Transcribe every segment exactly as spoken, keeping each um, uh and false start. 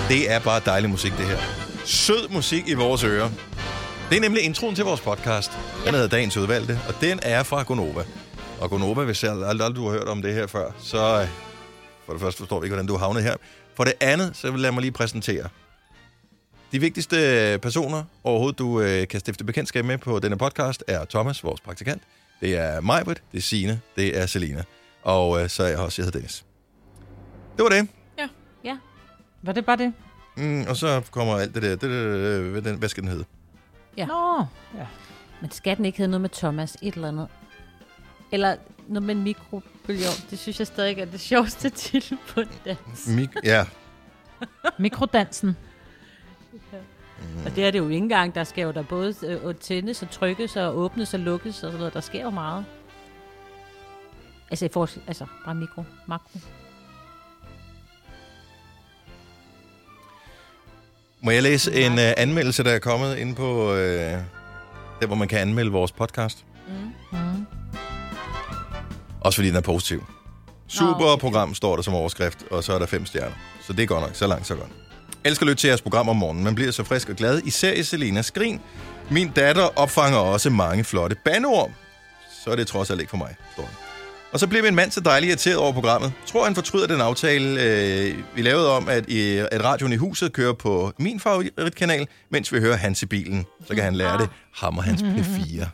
Det er bare dejlig musik, det her. Sød musik i vores ører. Det er nemlig introen til vores podcast. Den hedder Dagens Udvalgte, og den er fra Gonova. Og Gonova, hvis jeg aldrig du har hørt om det her før, så for det første forstår vi ikke, hvordan du har havnet her. For det andet, så vil jeg mig lige præsentere de vigtigste personer overhovedet, du øh, kan stifte bekendtskab med på denne podcast, er Thomas, vores praktikant. Det er Majbrit, det er Signe, det er Selina. Og øh, så er jeg også, jeg hedder Dennis. Det var det. Ja. Ja. Var det bare det? Mm, og så kommer alt det der. Det, det, det, hvad skal den hedde? Ja. Nå, ja. Men skal den ikke hedde noget med Thomas, et eller andet? Eller noget med en mikrobølgeovn? Det synes jeg stadig er det sjoveste titel på en dans. Mik- ja. Mikrodansen. Ja. Mm. Og det er det jo ikke engang. Der skal jo der både øh, tændes og trykkes og åbnes og lukkes og sådan noget. Der sker jo meget. Altså i forhold til, altså bare mikro, makro. Må jeg læse en uh, anmeldelse, der er kommet inde på uh, der, hvor man kan anmelde vores podcast? Mm. Mm. Også fordi den er positiv. Super oh, okay. Program står der som overskrift, og så er der fem stjerner. Så det er godt nok. Så langt, så godt. Jeg elsker at lytte til jeres program om morgenen. Man bliver så frisk og glad. Især i Selinas grin. Min datter opfanger også mange flotte bandeord. Så er det trods alt ikke for mig, står den. Og så bliver min mand så dejligt irriteret over programmet. Tror han fortryder den aftale, øh, vi lavede om, at, i, at radioen i huset kører på min favoritkanal, mens vi hører hans i bilen. Så kan han lære det. Ham og hans P fire.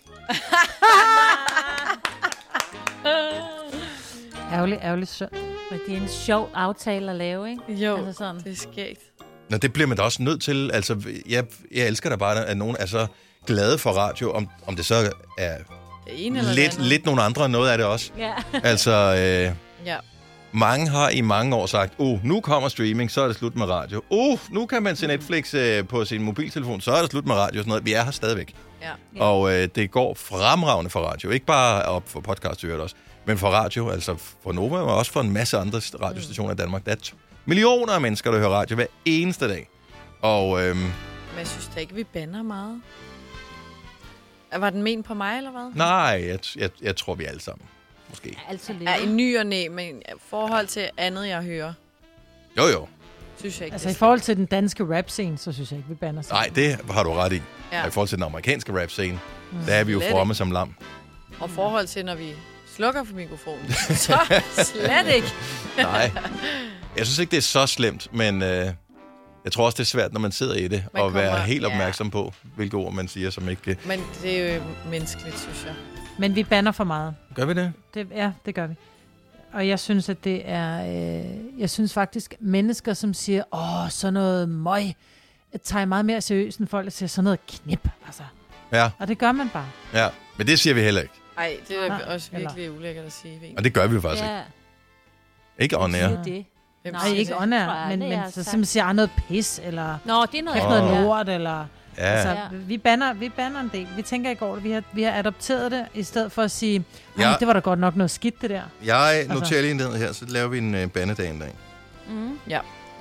Ærgerligt, ærgerligt synd. Men det er en sjov aftale at lave, ikke? Jo, altså sådan. det er skægt. Nå, det bliver man da også nødt til. Altså, jeg, jeg elsker da bare, at nogen er så glade for radio, om, om det så er lidt, lidt nogle andre, noget af det også. Ja. Altså, øh, ja. mange har i mange år sagt, uh, nu kommer streaming, så er det slut med radio. Uh, nu kan man se Netflix øh, på sin mobiltelefon, så er det slut med radio og sådan noget. Vi er her stadigvæk. Ja. Og øh, det går fremragende for radio. Ikke bare op for podcast, det også, men for radio, altså for Nova, og også for en masse andre radiostationer i Danmark. Der er t- millioner af mennesker, der hører radio hver eneste dag. Og, øhm, men jeg synes da ikke, vi bander meget. Var den men på mig, eller hvad? Nej, jeg, jeg, jeg tror, vi er alle sammen. Måske. Ja, altså lidt. Ja, i ny og næ, men i forhold til andet, jeg hører, Jo, jo. synes jeg ikke. Altså i forhold til den danske rap-scene, så synes jeg ikke, vi bander sig. Nej, det har du ret i. Ja. Og i forhold til den amerikanske rap-scene, mm. der er vi jo Slet fromme ikke. som lam. Og forhold til, når vi slukker for mikrofonen, så slet ikke. Nej. Jeg synes ikke, det er så slemt, men øh, jeg tror også, det er svært, når man sidder i det, Man og være kommer- helt ja. opmærksom på, hvilke ord man siger, som ikke... Men det er jo menneskeligt, synes jeg. Men vi bander for meget. Gør vi det? Det, ja, det gør vi. Og jeg synes, at det er... Øh, jeg synes faktisk, mennesker, som siger, åh, sådan noget møg, tager meget mere seriøst, end folk, der siger sådan noget knip. Altså. Ja, Og det gør man bare. ja. Men det siger vi heller ikke. Ej, det er Nej, også eller- virkelig ulækkert at sige. Ved. Og det gør vi jo faktisk ikke. Ja, Ikke on air. det er det. Hvem Nej, Nej, siger ikke det? åndær, tror jeg men, aldrig, men jeg har så sagt. simpelthen siger noget pis, eller Nå, det er noget kæft Åh. noget ja. lort, eller... Ja. Altså, Ja. vi banner, vi banner en del. Vi tænker i går, at vi har, vi har adopteret det, i stedet for at sige, Ja. ja. det var da godt nok noget skidt, det der. Jeg noterer lige ned her, så laver vi en uh, bandedag en dag. Mm. Ja.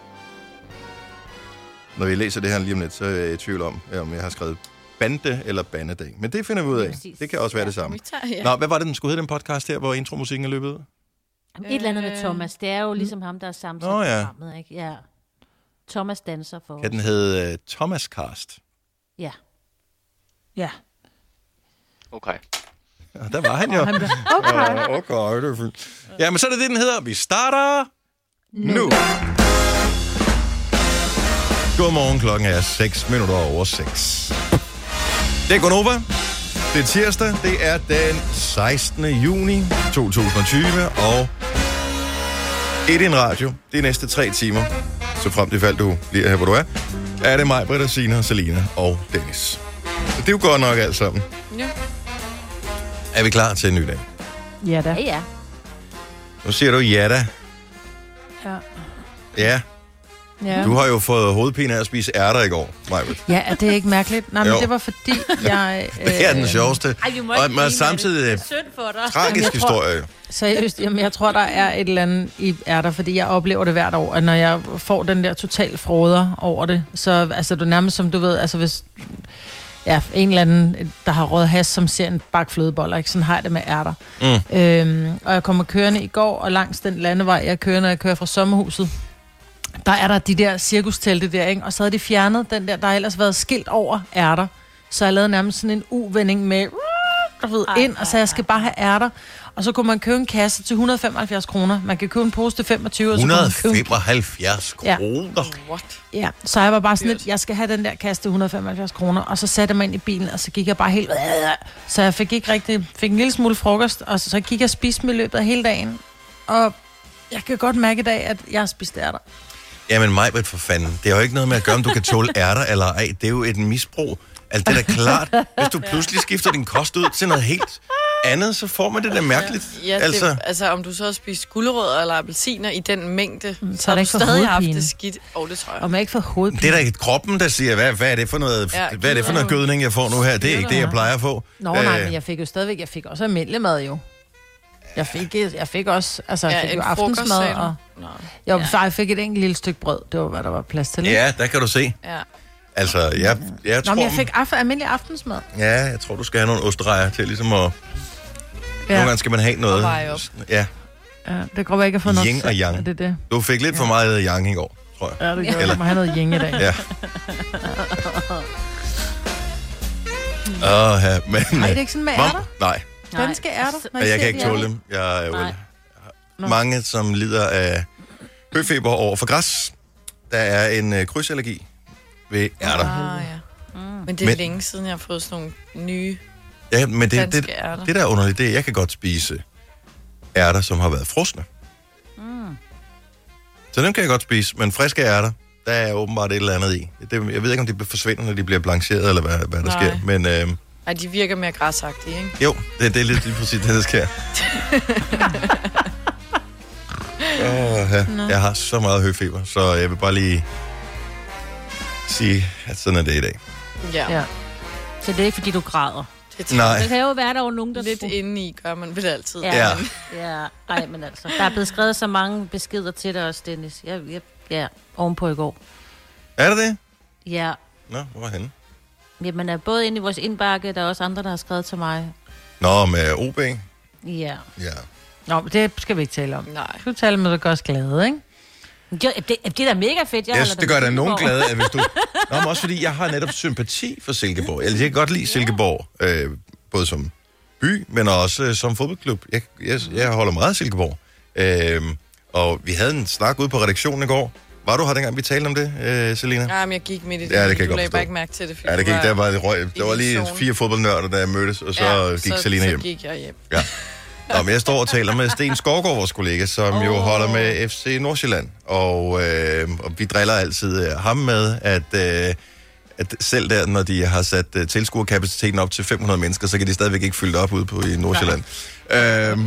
Når vi læser det her lige om lidt, så er jeg i tvivl om, om jeg har skrevet bande eller bandedag. Men det finder vi ud af. Præcis. Det kan også være Ja. det samme. Vi tager, ja. Nå, hvad var det, den skulle hedde, den podcast her, hvor intromusikken er løbet ud? Et eller andet med Thomas. Det er jo ligesom ham, der er sammensat Nå, ja. programmet, ikke? Ja. Thomas danser for Kan den hedde uh, Thomas Cast? Ja. Ja. Okay. Ja, der var han jo. Han bliver, okay. Åh, okay, det er fint. Ja, men så er det det, den hedder. Vi starter nu. nu. Godmorgen, klokken er seks minutter over seks. Det er Gonova. Det er tirsdag. Det er den sekstende juni to tusind og tyve. Og et i en radio. De næste tre timer. Så frem til fald du bliver her, hvor du er. Er det mig, Britta, Signe, Selina og Dennis. Så det er jo godt nok alt sammen. Ja. Er vi klar til en ny dag? Ja da. Ja, ja. Nu siger du ja da. Ja. Ja. Ja. Du har jo fået hovedpine af at spise ærter i går, Majbert. Ja, er det ikke mærkeligt? Nej, men Jo. det var fordi, jeg... Øh, Det er den sjoveste. Ej, vi må Og ikke man er grine samtidig af en det. Det er synd for dig. tragisk Jamen, jeg tror- historie. Seriøst, jamen, jeg tror, der er et eller andet i ærter, fordi jeg oplever det hvert år, at når jeg får den der total fråder over det, så altså, du nærmest som du ved, altså hvis ja, en eller anden, der har røget has, som ser en bakke flødeboller, ikke? Sådan har jeg det med ærter. Mm. Øhm, og jeg kommer kørende i går, og langs den landevej, jeg kører, når jeg kører fra sommerhuset, der er der de der cirkustelte der, ikke? Og så havde de fjernet den der, der har ellers været skilt over ærter. Så jeg lavede nærmest sådan en U-vending med, du ved, Ej, ind, og så jeg skal bare have ærter. Og så kunne man købe en kasse til et hundrede og femoghalvfjerds kroner. Man kan købe en pose til femogtyve. et hundrede og femoghalvfjerds Ja. kroner? What? Ja, så jeg var bare sådan lidt, jeg skal have den der kasse til et hundrede og femoghalvfjerds kroner. Og så satte jeg mig ind i bilen, og så gik jeg bare helt... Så jeg fik ikke rigtig... Fik en lille smule frokost, og så, så gik jeg og spiste med i løbet af hele dagen. Og jeg kan godt mærke i dag, at jeg har spist ærter. Jamen Majbrit, for fanden. Det er jo ikke noget med at gøre, om du kan tåle ærter eller ej. Det er jo et misbrug. Altså, det er da klart. Hvis du pludselig skifter din kost ud til noget helt andet, så får man det da mærkeligt. Ja, det, altså, altså om du så har spist gulerødder eller appelsiner i den mængde, Mm, så så er har det du ikke for stadig haft hovedpine. det skidt. Åh, oh, det tror jeg. Og man ikke får hovedpine. det er da ikke kroppen, der siger, hvad, hvad er det for noget, Ja, hvad er det for noget gødning, jeg får nu her? Det er ikke det, jeg plejer at få. Nå, nej, Øh, men jeg fik jo stadigvæk, jeg fik også almindelig mad jo. Jeg fik, jeg fik også, altså jeg Ja, fik en jo frokost, aftensmad, sagde du? og Nå. jo, ja. Jeg fik et enkelt lille stykke brød, det var, hvad der var plads til. ikke? Ja, der kan du se. Ja. Altså, jeg, jeg Nå, tror... men jeg fik af, almindelig aftensmad. Ja, jeg tror, du skal have nogle ostrejer til ligesom at... Ja. Nogle gange skal man have noget... Og veje op. Ja, Ja, det går jeg ikke at få noget. Yin og yang. Ja, det er det. du fik lidt for meget yang i går, tror jeg. Ja, det gør Eller- jeg. Må have noget yin i dag. Ja. Åh, ja, men... Nej, det er ikke sådan med Mom- ærter? Nej, Danske ærter? når og I jeg ser kan ikke de tåle ærter? dem. Jeg er jo Nej. Nå. mange, som lider af høfeber over for græs. Der er en øh, krydsallergi ved ærter. Ah, ja. Mm. Men det er Men- men... længe siden, jeg har fået sådan nogle nye Ja, men det, danske det, ærter. det der er underligt, det er, at jeg kan godt spise ærter, som har været frosne. Mm. Så dem kan jeg godt spise, men friske ærter, der er åbenbart et eller andet i. Det, jeg ved ikke, om de forsvinder, når de bliver blancheret, eller hvad, hvad der Nej. sker. Men øh, Ej, de virker mere græsagtige, ikke? jo, det, det er lidt lige præcis det, der sker. Oh, ja. Jeg har så meget høfeber, så jeg vil bare lige sige, at sådan er det i dag. Ja. Ja. Så det er ikke, fordi du græder. Det Nej. Det kan jo være, der er nogen, der... Lidt indeni gør man vel altid. Ja. Ja. Ja, ej, men altså. Der er blevet skrevet så mange beskeder til dig også, Dennis. Jeg, jeg, ja, ovenpå i går. Er det det? Ja, Nå, hvor er henne? jamen er både inde i vores indbakke, der er også andre, der har skrevet til mig. Nå, med O B. Ja. Ja. Nå, men det skal vi ikke tale om. Nej. Vi skal tale om, at det gør os glade, ikke? Det, det, det er da mega fedt. Jeg Yes, holder det gør dem da nogen Silkeborg. glade, at hvis du... Nå, men også fordi jeg har netop sympati for Silkeborg. Jeg kan godt lide Silkeborg, øh, både som by, men også øh, som fodboldklub. Jeg, jeg, jeg holder meget af Silkeborg. Øh, og vi havde en snak ude på redaktionen i går. Var du her dengang, vi talte om det, øh, Selina? Ja, men jeg gik midt i det. Ja, det kan jeg du godt lagde forstå. bare ikke mærke til det. fordi Ja, det du gik, der var, det røg, der i var din lige zone. fire fodboldnørder, der mødtes, og så ja, gik så, Selina hjem. Så gik jeg hjem. Ja. Nå, men jeg står og taler med Sten Skovgaard, vores kollega, som oh. jo holder med F C Nordsjælland. Og, øh, og vi driller altid øh, ham med, at, øh, at selv der, når de har sat øh, tilskuerkapaciteten op til fem hundrede mennesker, så kan de stadigvæk ikke fylde det op ude på i Nordsjælland. Øhm,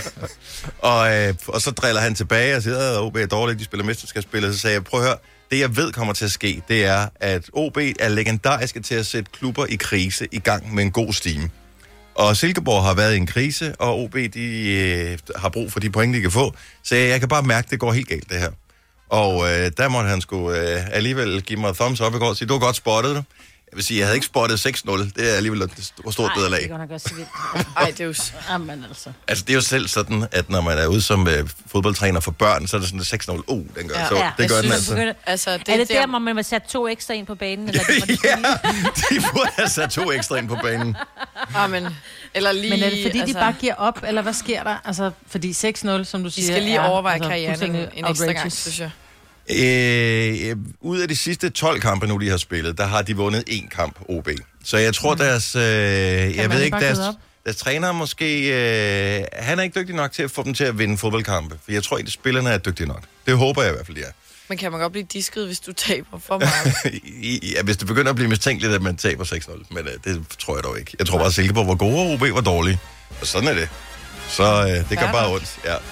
og, øh, og så driller han tilbage og siger, at O B er dårligt, de spiller mesterskabsspil. Så sagde jeg, prøv at høre, det jeg ved kommer til at ske, det er, at O B er legendariske til at sætte klubber i krise i gang med en god stime. Og Silkeborg har været i en krise, og O B de, øh, har brug for de point, de kan få. Så jeg, jeg kan bare mærke, at det går helt galt, det her. Og øh, der måtte han sgu øh, alligevel give mig thumbs up i går og sige, du har godt spottet det. Jeg vil sige, jeg havde ikke spottet seks nul. Det er alligevel et stort Ej, det nederlag. er godt nok også så vildt. Ej, det er jo... s- Jamen altså. Altså, det er jo selv sådan, at når man er ude som øh, fodboldtræner for børn, så er det sådan seks nul. Uh, den gør, Ja. så, Ja, det gør jeg den synes, altså. Begynder, Altså, det er det der, der, hvor man vil sætte to ekstra ind på banen? Eller det, hvor det Ja, de burde have sat to ekstra ind på banen. ah, men, eller lige... Men er det fordi, altså, de bare giver op, eller hvad sker der? Altså, fordi seks nul, som du De siger, skal lige er, overveje altså, karrieren en, fuldstændig en ekstra gang, outrageous. synes jeg. Øh, ud af de sidste tolv kampe nu, de har spillet, der har de vundet én kamp, O B. Så jeg tror, deres... Øh, jeg man ved ikke ikke, bare deres, give op? deres træner er måske... Øh, han er ikke dygtig nok til at få dem til at vinde fodboldkampe. For jeg tror ikke, at spillerne er dygtige nok. Det håber jeg i hvert fald, de er. Men kan man godt blive disket, hvis du taber for meget? ja, hvis det begynder at blive mistænkeligt, at man taber seks nul. Men øh, det tror jeg dog ikke. Jeg tror bare, at Silkeborg var gode, og O B var dårlige. Og sådan er det. Så øh, det gør Ja, bare nok. ondt. Ja.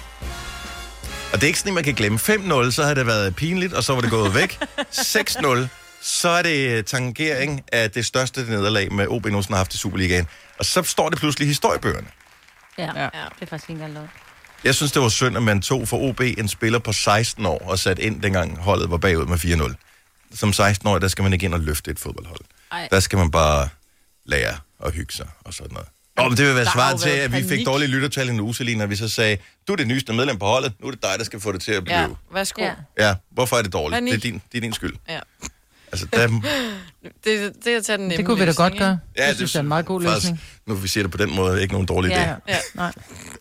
Og det er ikke sådan, at man kan glemme fem nul, så har det været pinligt, og så var det gået væk. seks nul, så er det tangering af det største nederlag, med O B nogensinde har haft i Superligaen. Og så står det pludselig i historiebøgerne. Ja, Ja. ja, det er faktisk ikke engang noget. Jeg synes, det var synd, at man tog for O B en spiller på seksten år og sat ind, dengang holdet var bagud med fire nul. Som seksten-årig, der skal man ikke ind og løfte et fodboldhold. Ej. Der skal man bare lære at hygge sig og sådan noget. Oh, men det vil være Der har svaret jo til, været at vi fik panik. dårlige lyttertal i en uge, Selina, når vi så sagde, du er det nyeste medlem på holdet, nu er det dig, der skal få det til at blive. Ja, værsgo. Ja. Ja. Ja, hvorfor er det dårligt? Panik. Det er, din, det er din skyld. ja. Altså, der, Det, det er at tage den nemme Det kunne vi da løsning, godt gøre. ja, det synes jeg er en meget god faktisk, løsning. Nu vi siger det på den måde, ikke nogen dårlig idé. Ja, Ja. nej.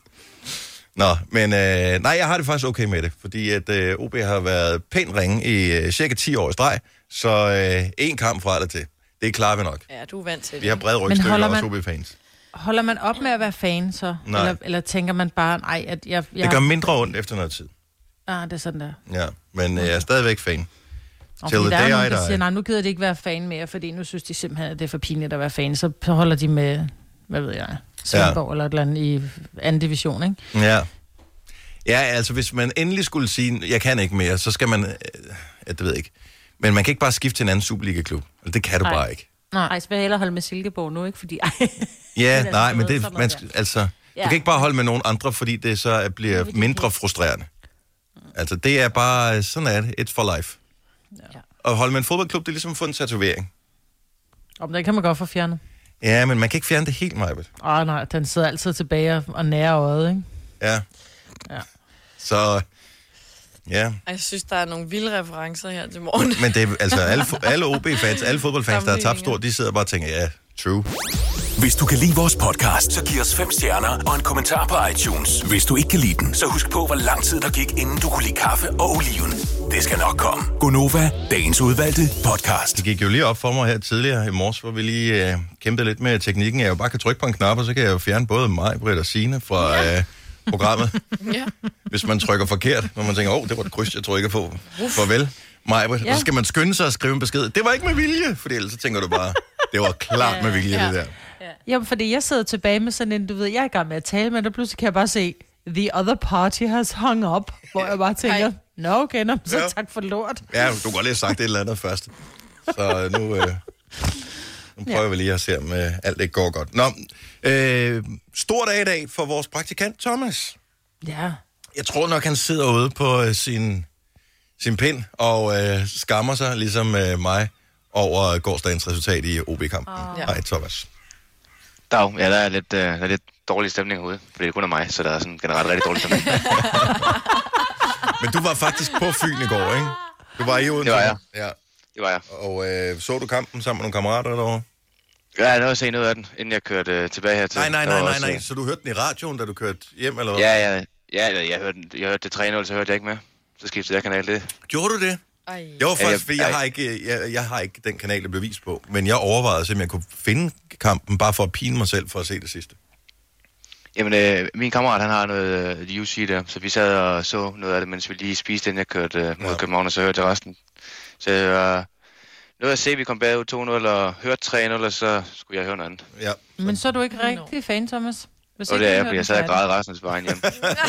Nå, men øh, nej, jeg har det faktisk okay med det, fordi at øh, O B har været pænt ringe i øh, cirka ti år i streg, så øh, en kamp fra det til. Det klarer vi nok. ikke? Ja, du er vant til det. Vi har brede Men rygstykker holder også man- O B-fans. Holder man op med at være fan så? Nej. Eller, eller tænker man bare, nej, at jeg... jeg Det gør mindre ondt efter noget tid. Ah, det er sådan der. Ja, men øh, jeg er stadigvæk fan. Og Till fordi the der er day nogen, I der die. siger, nej, nu gider de ikke være fan mere, fordi nu synes de simpelthen, at det er for pinligt at være fan. Så holder de med, hvad ved jeg, Svendborg ja. eller et eller andet i anden division, ikke? Ja. Ja, altså hvis man endelig skulle sige, jeg kan ikke mere, så skal man, øh, ja, det ved jeg ikke. Men man kan ikke bare skifte til en anden Superliga-klub. Altså, det kan du Nej. bare ikke. Nej. Ej, så vil jeg hellere holde med Silkeborg nu, ikke? Fordi, ej. Ja, Men altså, nej, du men ved, det, sådan man, noget skal- altså, Ja. du kan ikke bare holde med nogen andre, fordi det så bliver Det vil de mindre ikke. frustrerende. Altså, det er bare, sådan er det. It's for life. Ja. Og holde med en fodboldklub, det er ligesom at få en tatovering. Om det kan man godt få fjernet. Ja, men man kan ikke fjerne det helt, Majbet. Åh oh, nej, den sidder altid tilbage og- og nærer øjet, ikke? Ja. Ja. Så, ja. Ej, jeg synes, der er nogle vilde referencer her til morgen. Men det er, altså, alle, fo- alle O B-fans, alle fodboldfans, der har tabt stort, de sidder bare og tænker, ja, true. Hvis du kan lide vores podcast, så giv os fem stjerner og en kommentar på iTunes. Hvis du ikke kan lide den, så husk på, hvor lang tid der gik, inden du kunne lide kaffe og oliven. Det skal nok komme. Gonova, dagens udvalgte podcast. Det gik jo lige op for mig her tidligere i morges, hvor vi lige øh, kæmpede lidt med teknikken. Jeg jo bare kan trykke på en knap, og så kan jeg jo fjerne både mig, Britt og Signe fra ja. øh, programmet. Ja. Hvis man trykker forkert, når man tænker, åh, oh, det var et kryds, jeg trykker på. Farvel, Maj, ja. Så skal man skynde sig at skrive en besked. Det var ikke med vilje, for ellers så tænker du bare, det var klart ja. med vilje, ja. det der. Jamen, fordi jeg sidder tilbage med sådan en, du ved, jeg er i gang med at tale, men der pludselig kan jeg bare se, the other party has hung up, hvor jeg bare tænker, nå okay, nå, så Ja. tak for lort. Ja, du kunne godt lige have sagt et eller andet først. Så nu, øh, nu prøver ja. vi lige at se, om øh, alt ikke går godt. Nå, øh, stor dag i dag for vores praktikant, Thomas. Ja. Jeg tror nok, han sidder ude på øh, sin, sin pind og øh, skammer sig, ligesom øh, mig, over gårsdagens resultat i O B-kampen. Ja. Hej, Thomas. Dag, ja, der er lidt, øh, der er lidt dårlig stemning herude, fordi det kun er mig, så der er sådan generelt rigtig dårlig stemning. Men du var faktisk på Fyn i går, ikke? Du var i Odense. Det var jeg. Ja. Det var jeg. Og øh, så du kampen sammen med nogle kammerater derovre? Ja, jeg nåede at se noget af den, inden jeg kørte øh, tilbage hertil. Nej, nej, Der nej, var nej, også, nej. øh, Så du hørte den i radioen, da du kørte hjem, eller hvad? Ja, ja, ja, jeg, jeg, hørte, jeg hørte det tre nul, så hørte jeg ikke med. Så skiftede jeg kanal det. Gjorde du det? Ej. Jeg var faktisk, jeg- fordi jeg jeg- har ikke, jeg, jeg har ikke den kanal, der bevis på, men jeg overvejede simpelthen, at jeg kunne finde kampen, bare for at pine mig selv for at se det sidste. Jamen, øh, min kammerat, han har noget øh, U C der, så vi sad og så noget af det, mens vi lige spiste, inden jeg kørte øh, mod Ja. København, og så hørte jeg resten. Så jeg øh, nåede at se, at vi kom bagud to nul, og hørte tre nul, og så skulle jeg høre noget andet. Ja. Men så er du ikke rigtig fan, Thomas? Hvis Og ikke det er du jeg, hører fordi jeg den sad og færdig. græd resten af vejen hjem.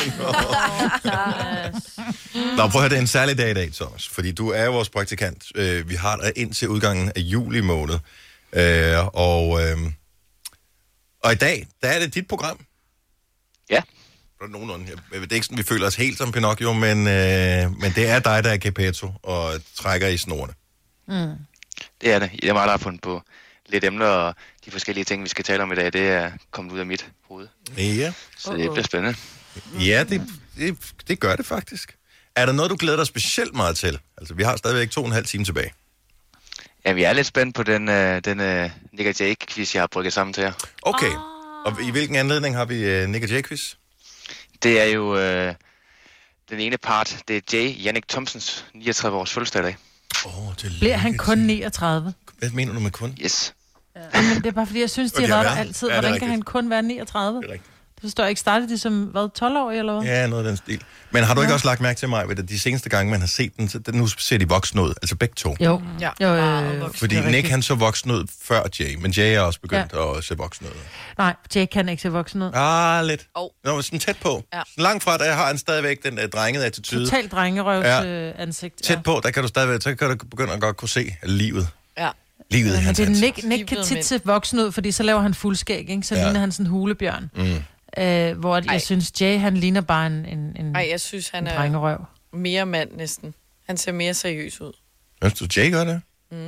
Nå, prøv at høre, det er en særlig dag i dag, Thomas, fordi du er jo vores praktikant. Øh, vi har dig indtil udgangen af juli måned. Øh, og, øh, og i dag, der er det dit program. Ja. Der er nogenlunde. Jeg- Det er ikke sådan, vi føler os helt som Pinocchio, men, øh, men det er dig, der er Gepetto og trækker i snorene. Mm. Det er det. Det er mig, der har fundet på lidt emner, og de forskellige ting, vi skal tale om i dag, det er kommet ud af mit hoved. Ja, Så det bliver spændende. ja det, det, det gør det faktisk. Er der noget, du glæder dig specielt meget til? Altså, vi har stadigvæk to og en halv time tilbage. Ja, vi er lidt spændt på den, øh, den øh, Nick og Jake-quiz, jeg har brygget sammen til jer. Okay, og i hvilken anledning har vi uh, Nick og Jay-quiz? Det er jo øh, den ene part, det er Jay Jannik Thomsens niogtredive års fødselsdag i dag. Åh, oh, det Bliver han kun niogtredive? Hvad mener du med kun? Yes. Men det er bare fordi, jeg synes, de Og har de har været der været. altid. Ja, det er Hvordan kan rigtigt. han kun være niogtredive? Det er rigtigt. Det forstår jeg ikke. Startede de som, hvad, tolv-årige eller hvad? Ja, noget af den stil. Men har du ikke også lagt mærke til mig, at de seneste gange, man har set den, så den nu ser de voksne ud? Altså begge to. Jo. Ja. jo Meget øh, voksen. Fordi det er Nick, rigtigt. han så voksen ud før Jay, men Jay er også begyndt ja. at se voksen ud. Nej, Jake kan ikke se voksen ud. Ah, lidt. Oh. Nå, men sådan tæt på. Ja. Sådan langt fra, der har han stadigvæk den uh, drengede attitude. Total drengerøvs Ja. øh, ansigt. Tæt på, der kan du stadigvæk, så kan du begynde at godt kunne se livet. Ja. Livet i Men hans det er ansigt. Nick, Nick kan Livet tit mænd. se voksen ud, fordi så laver han fuldskæg, ikke? Så Ja. ja. ligner han sådan en hulebjørn. Mm. Øh, hvor jeg Ej. synes, Jay, han ligner bare en, en, en, Ej, jeg synes, han en er drengerøv. mere mand næsten. Han ser mere seriøs ud. Synes du, Jay gør det? Mm.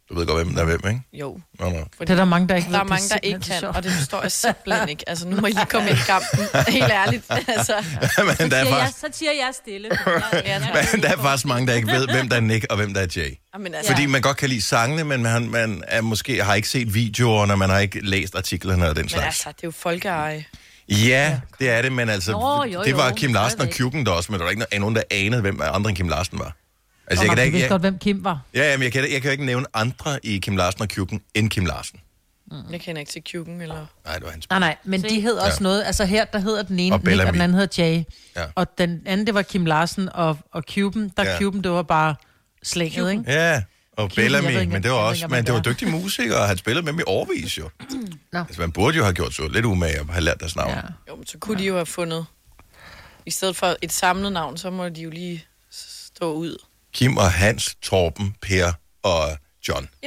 Du ved godt, hvem der er hvem, ikke? Jo. Nå, nå. Det er der mange, der ikke Der ved. er mange, der ikke kan, og det forstår jeg simpelthen ikke. Altså, nu må I lige komme ind i kampen. Helt ærligt. Altså. Men der er Siger jeg, faktisk, så siger jeg stille. men der er faktisk mange, der ikke ved, hvem der er Nick og hvem der er Jay. Jamen, altså, Fordi man godt kan lide sangene, men man, man er måske har ikke set videoerne, man har ikke læst artiklerne og den men slags. altså, det er jo folkeeje. Ja, det er det, men altså, Nå, jo, det var jo. Kim Larsen og Stadigvæk. Kjuken der også, men der var ikke nogen, der anede, hvem andre end Kim Larsen var. Altså, Og jeg kan da man ikke, vidste jeg, godt, hvem Kim var. ja, jamen, jeg, kan, jeg kan jo ikke nævne andre i Kim Larsen og Kjuken end Kim Larsen. Jeg kender ikke til Kjuken, eller... Nej, det var hans. Nej, nej, men Se. de hed også Ja. noget. Altså her, der hedder den ene Og Nick, og Bellamy. den anden hedder Jay. Ja. Og den anden, det var Kim Larsen og, og Cuben. Der Ja. Cuben, det var bare slænget, ikke? Ja, og Kjuken, jeg ved Bellamy, ikke, men det var jeg ved også, ikke, om men han det var er. dygtige musikere, og han spillede med dem i årevis jo. Nå. Altså, man burde jo have gjort så lidt umage og have lært deres navn. Ja. Jo, men så kunne de jo have fundet... I stedet for et samlet navn, så må de jo lige stå ud. Kim og Hans, Torben, Per og John. Ja.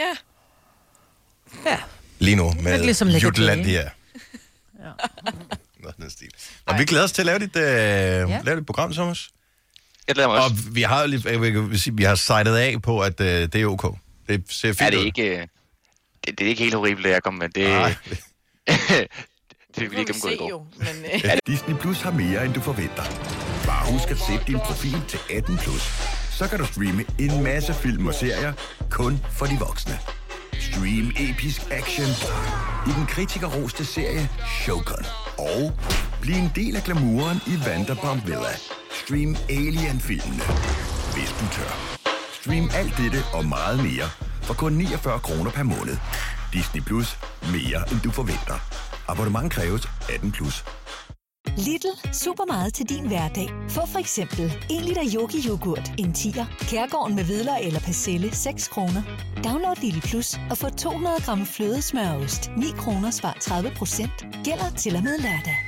Ja. Lige nu Lidt med ligesom Nick og Jutlandia. Jay, Ja. Nå, den stil. Og vi glæder os til at lave dit, øh, ja. lave dit program, Thomas. Jeg glæder mig Og også. vi har, jo lige- jeg vil sige, vi har sejlet af på, at øh, det er ok. Det ser fint Er det ud. ikke... øh, Det, det er ikke helt horribelt, at jeg kommer med. Det, Nej. det fik vi Det lige må vi gennemgået i se går. jo. Men, øh, Disney Plus har mere, end du forventer. Bare husk at sætte din profil til atten plus. Så kan du streame en masse film og serier, kun for de voksne. Stream episk action i den kritikerroste serie Shogun. Og bliv en del af glamouren i Vanderpump Villa. Stream Alien-filmene, hvis du tør. Stream alt dette og meget mere for kun niogfyrre kroner per måned. Disney Plus. Mere, end du forventer. Abonnement kræves atten plus. Lidl. Super meget til din hverdag. Få for eksempel en liter yogi-yoghurt, en tiger, Kærgården med hvidløg eller persille, seks kroner. Download Lidl Plus og få to hundrede gram flødesmørost, ni kroner, svar tredive procent. Gælder til og med lørdag.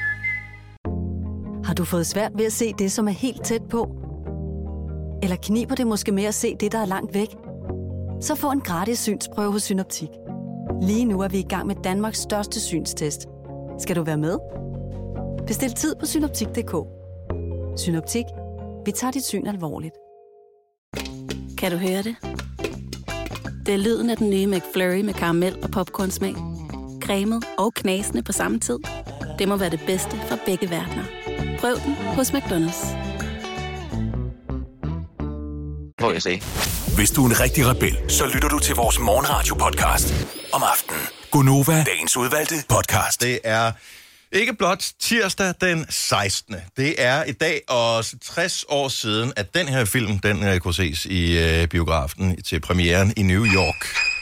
Har du fået svært ved at se det, som er helt tæt på? Eller kniber det måske med at se det, der er langt væk? Så få en gratis synsprøve hos Synoptik. Lige nu er vi i gang med Danmarks største synstest. Skal du være med? Bestil tid på synoptik punktum d k. Synoptik. Vi tager dit syn alvorligt. Kan du høre det? Det er lyden af den nye McFlurry med karamel og popcornsmag. Cremet og knasende på samme tid. Det må være det bedste fra begge verdener. Prøv den hos McDonald's. Får jeg se. Hvis du er en rigtig rebel, så lytter du til vores morgenradio-podcast om aftenen. Gonova, dagens udvalgte podcast. Det er ikke blot tirsdag den sekstende Det er i dag også tres år siden, at den her film, den uh, kunne ses i uh, biografen til premieren i New York.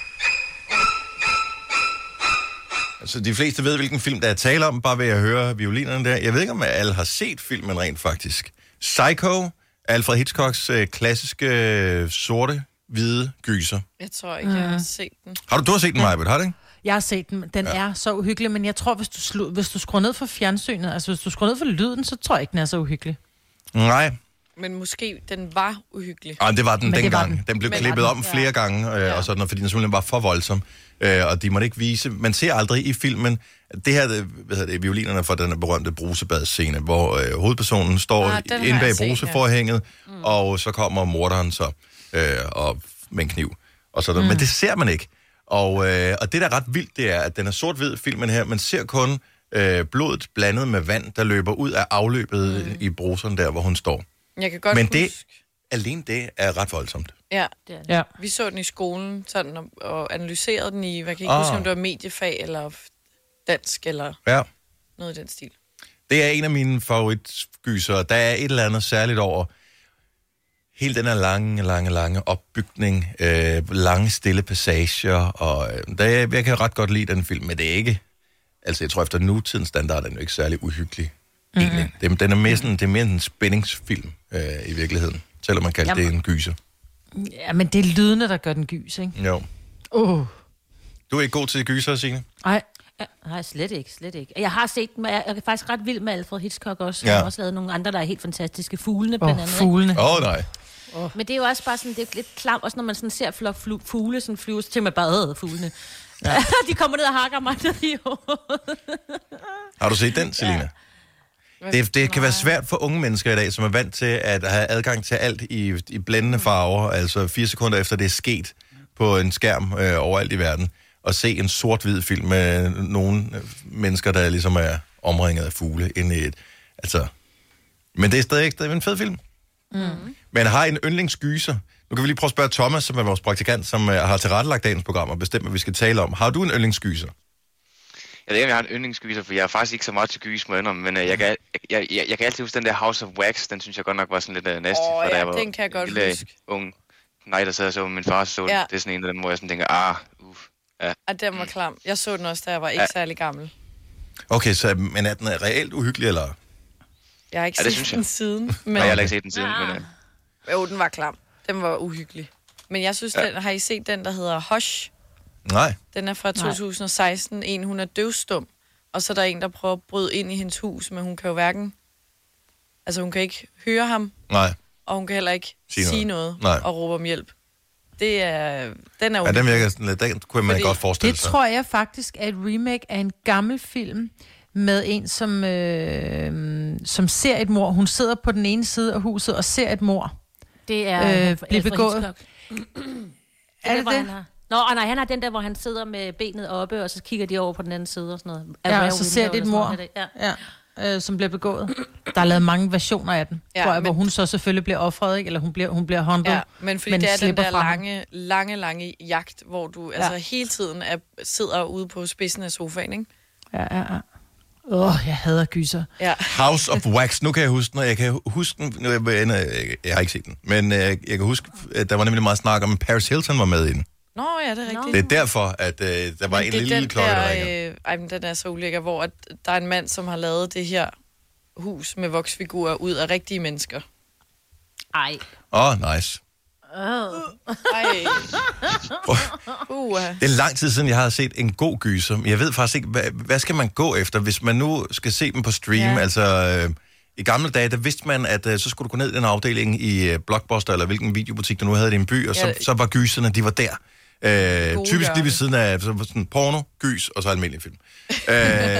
Altså, de fleste ved, hvilken film der er tale om, bare ved at høre violinerne der. Jeg ved ikke, om alle har set filmen rent faktisk. Psycho, Alfred Hitchcocks uh, klassiske uh, sorte, hvide gyser. jeg tror ikke, jeg har set den. Har du, du har set den, Majbert, har du ikke? Jeg har set den. Den ja. er så uhyggelig, men jeg tror, hvis du, slu, hvis du skruer ned for fjernsynet, altså hvis du skruer ned for lyden, så tror jeg ikke, den er så uhyggelig. Nej. Men måske den var uhyggelig. Ah, det var den Men det dengang. var Den. den. den blev Men klippet var om den? flere Ja. gange, øh, Ja. og sådan noget, fordi den simpelthen var for voldsom. Øh, og de måtte ikke vise... Man ser aldrig i filmen... Det her, det, hvad hedder det, violinerne fra den berømte brusebadscene, hvor øh, hovedpersonen står Ah, den har inde bag jeg set, bruseforhænget, ja. mm. og så kommer morderen så øh, og, med en kniv. Og sådan. Mm. Men det ser man ikke. Og, øh, og det, der er ret vildt, det er, at den er sort-hvid, filmen her. Man ser kun øh, blodet blandet med vand, der løber ud af afløbet mm. i bruseren der, hvor hun står. Jeg kan godt Men huske... det, alene det er ret voldsomt. Ja, Ja. vi så den i skolen sådan, og, og analyserede den i, hvad kan jeg ikke Ah. huske, om det var mediefag eller dansk eller Ja. noget i den stil. Det er en af mine favoritgyser. Der er et eller andet særligt over hele den her lange, lange, lange opbygning, øh, lange, stille passager, og øh, der, er- jeg kan ret godt lide den film, men det er ikke, altså jeg tror efter nutidens standard, er den jo ikke særlig uhyggelig, egentlig. Det, den er mere sådan, det er mere en spændingsfilm, øh, i virkeligheden, selvom man kalder Jamen. det en gyser. Ja, men det er lydene, der gør den gys, ikke? Jo. Åh. Oh. Du er ikke god til gyser, Signe? Ej, Ja, nej, slet ikke, slet ikke. Jeg har set dem, og jeg er faktisk ret vild med Alfred Hitchcock også. Ja. Han har også lavet nogle andre, der er helt fantastiske. Fuglene, blandt oh, andet. fuglene. Åh, oh, nej. Ikke? Men det er jo også bare sådan, det er lidt klamt, også når man sådan ser flok flu- fugle sådan flyve, så tænker man bare, øh, fuglene. Ja. De kommer ned og hakker mig ned i hovedet. Har du set den, Selina? Hvad- Det, det kan Nej. være svært for unge mennesker i dag, som er vant til at have adgang til alt i, i blændende farver, altså fire sekunder efter det er sket, på en skærm øh, overalt i verden, og se en sort-hvid film med nogle mennesker, der ligesom er omringet af fugle inde i et... Altså... Men det er stadig, stadig en fed film. Mm. Men har en yndlingsgyser. Nu kan vi lige prøve at spørge Thomas, som er vores praktikant, som uh, har tilrettelagt dagens program og bestemt, hvad vi skal tale om. Har du en yndlingsgyser? Jeg ved ikke, om jeg har en yndlingsgyser, for jeg er faktisk ikke så meget til gys med men uh, jeg, kan, jeg, jeg, jeg kan altid huske den der House of Wax. Den synes jeg godt nok var sådan lidt uh, nasty. Åh, oh, ja, jeg var den kan jeg godt lille, huske. Ung nej, der sad og så min far så ja. Det er sådan en af dem, hvor jeg sådan tænker, ah, uff. Ja. Ah, den var klam. Jeg så den også, da jeg var ikke ja. særlig gammel. Okay, så men er den reelt uhyggelig, eller? Jeg har ikke ja, set den siden. Men... Nej, jeg har ikke set den siden, ja. men... Uh... Jo, den var klam. Den var uhyggelig. Men jeg synes, ja. den, har I set den, der hedder Hush? Nej. Den er fra to tusind og seksten. En, hun er døvstum. Og så er der en, der prøver at bryde ind i hendes hus, men hun kan jo hverken... Altså, hun kan ikke høre ham. Nej. Og hun kan heller ikke sige, sige noget, noget og råbe om hjælp. Det er... Den er ja, den virker sådan lidt... Den kunne man Fordi godt forestille det sig. Det tror jeg faktisk er et remake af en gammel film med en, som, øh, som ser et mord. Hun sidder på den ene side af huset og ser et mord. Det er... Øh, bliver begået. er det det? det? Nå, nej, han har den der, hvor han sidder med benet oppe, og så kigger de over på den anden side og sådan noget. Ja, og så ser det et mord, ja. Ja, øh, som bliver begået. Der er lavet mange versioner af den, ja, tror jeg, men... hvor hun så selvfølgelig bliver offret, ikke? Eller hun bliver, hun bliver håndlet. Ja, men fordi men det er den der lange, lange, lange jagt, hvor du ja. altså hele tiden er, sidder ude på spidsen af sofaen, ikke? Ja, ja, ja. Åh, oh, jeg hader gyser. Ja. House of Wax, nu kan jeg huske den, og jeg kan huske den, nu, jeg, jeg, jeg har ikke set den, men jeg, jeg kan huske, at der var nemlig meget snak om, at Paris Hilton var med i den. Nå, ja, det er rigtigt. Det er derfor, at øh, der var men en lille den klokke, der, der ringer. Øh, ej, men den er så ulækker, hvor at der er en mand, som har lavet det her hus med voksfigurer ud af rigtige mennesker. Ej. Åh, oh, nice. Oh. Ej. Uh. Det er lang tid siden, jeg har set en god gyser. Jeg ved faktisk ikke, hvad, hvad skal man gå efter, hvis man nu skal se dem på stream? Ja. Altså, øh, i gamle dage, der vidste man, at øh, så skulle du gå ned i den afdeling i øh, Blockbuster, eller hvilken videobutik, der nu havde i din by, og så, ja. så var gyserne, de var der. Øh, typisk lige ved siden af så sådan porno, gys og så almindelig film. øh,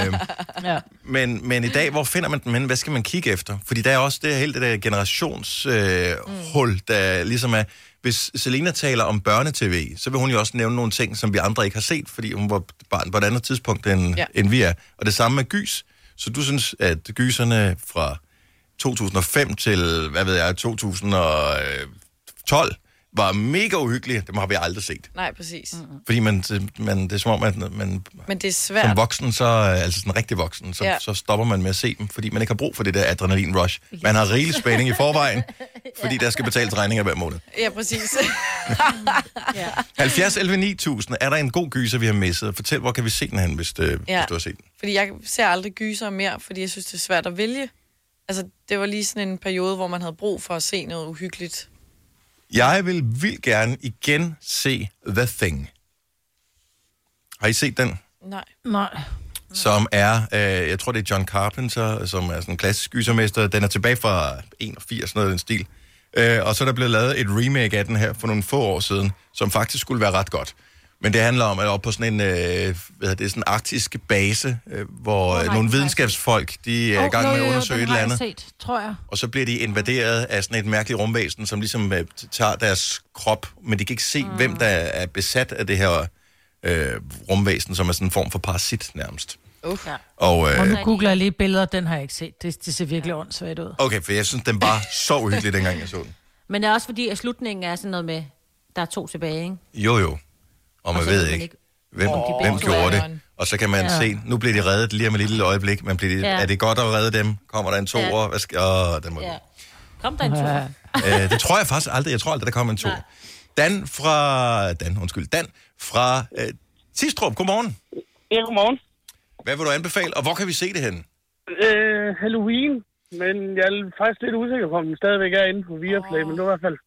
ja. men, men i dag, hvor finder man dem hen? Hvad skal man kigge efter? Fordi der er også det hele det der generationshul, øh, mm. der ligesom er... Hvis Selena taler om børnetv, så vil hun jo også nævne nogle ting, som vi andre ikke har set, fordi hun var barn på et andet tidspunkt, end, ja. end vi er. Og det samme med gys. Så du synes, at gyserne fra to tusind og fem til, hvad ved jeg, to tusind og tolv var mega uhyggelige. Dem har vi aldrig set. Nej, præcis. Mm-hmm. Fordi man, man, det er som om, at man Men det er svært. Som voksen, så, altså sådan rigtig voksen, så, ja. så stopper man med at se dem, fordi man ikke har brug for det der adrenalin-rush. Man har rigelig spænding i forvejen, fordi ja. der skal betales regninger hver måned. Ja, præcis. ja. halvfjerds elleve ni tusind, er der en god gyser, vi har misset? Fortæl, hvor kan vi se den hen, hvis, det, ja. hvis du har set den? Fordi jeg ser aldrig gyser mere, fordi jeg synes, det er svært at vælge. Altså, det var lige sådan en periode, hvor man havde brug for at se noget uhyggeligt. Jeg vil vildt gerne igen se The Thing. Har I set den? Nej. Nej. Som er, øh, jeg tror det er John Carpenter, som er sådan en klassisk gysermester. Den er tilbage fra enogfirs, noget af den stil. Øh, og så er der blevet lavet et remake af den her for nogle få år siden, som faktisk skulle være ret godt. Men det handler om, at oppe på sådan en, øh, hvad det er, sådan en arktisk base, øh, hvor oh, nej, nogle videnskabsfolk, de er oh, i gang med at undersøge et eller andet. Set, tror jeg. Og så bliver de invaderet af sådan et mærkeligt rumvæsen, som ligesom øh, tager deres krop, men de kan ikke se, mm. hvem der er besat af det her øh, rumvæsen, som er sådan en form for parasit nærmest. Uh. Og, øh, og nu googler jeg lige billeder, den har jeg ikke set. Det, det ser virkelig ja. åndssvagt ud. Okay, for jeg synes, den var så uhyggelig, dengang jeg så den. Men det er også fordi, at slutningen er sådan noget med, der er to tilbage, ikke? Jo, jo. Og man og ved ikke, ikke, hvem, oh, hvem gjorde det. Og så kan man ja. se, nu bliver de reddet lige om et lille øjeblik. Man bliver de, ja. Er det godt at redde dem? Kommer der en toer? Ja. Hvad skal, åh, den må ja. Kom der en toer? øh, det tror jeg faktisk aldrig. Jeg tror aldrig, der kommer en toer. Dan fra... Dan, undskyld. Dan fra øh, Tistrup. Godmorgen. Ja, godmorgen. Hvad vil du anbefale, og hvor kan vi se det henne? Øh, Halloween. Men jeg er faktisk lidt usikker på, om den stadigvæk er inde på Viaplay, oh. men det var i hvert fald...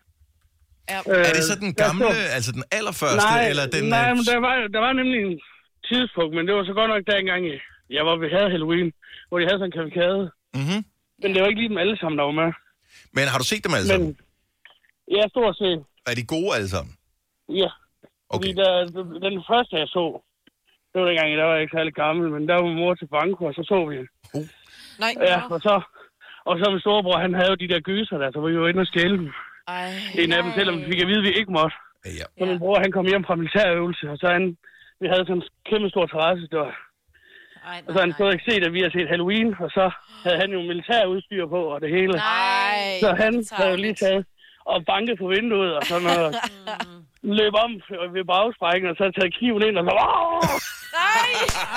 Ja. Øh, er det så den gamle, så... altså den allerførste, nej, eller den... Nej, men der var, der var nemlig en tidspunkt, men det var så godt nok dengang, jeg var ved havde Halloween, hvor de havde sådan en kavalkade. Mm-hmm. Men det var ikke lige dem alle sammen, der var med. Men har du set dem alle sammen? Men, ja, stort set. Er de gode alle sammen? Ja. Okay. Fordi der, den første, jeg så, det var dengang, der var jeg ikke særlig gammel, men der var min mor til banko, og så så vi den. Oh. Nej. Ja, og så, og så min storebror, han havde jo de der gyser der, så var vi jo inde og stjæle dem. Ej, en af dem, selvom vi fik at vide, at vi ikke måtte. Ja. Så min bror, han kom hjem fra militærøvelse, og så han, vi havde sådan en kæmpe stor terrasse, der, Ej, og så han stod ikke set, at vi har set Halloween, og så havde han jo militærudstyr på, og det hele. Nej, så han havde jo lige taget og banket på vinduet, og sådan noget. Løb om ved bagsprækken, og så taget kniven ind, og så... Nej!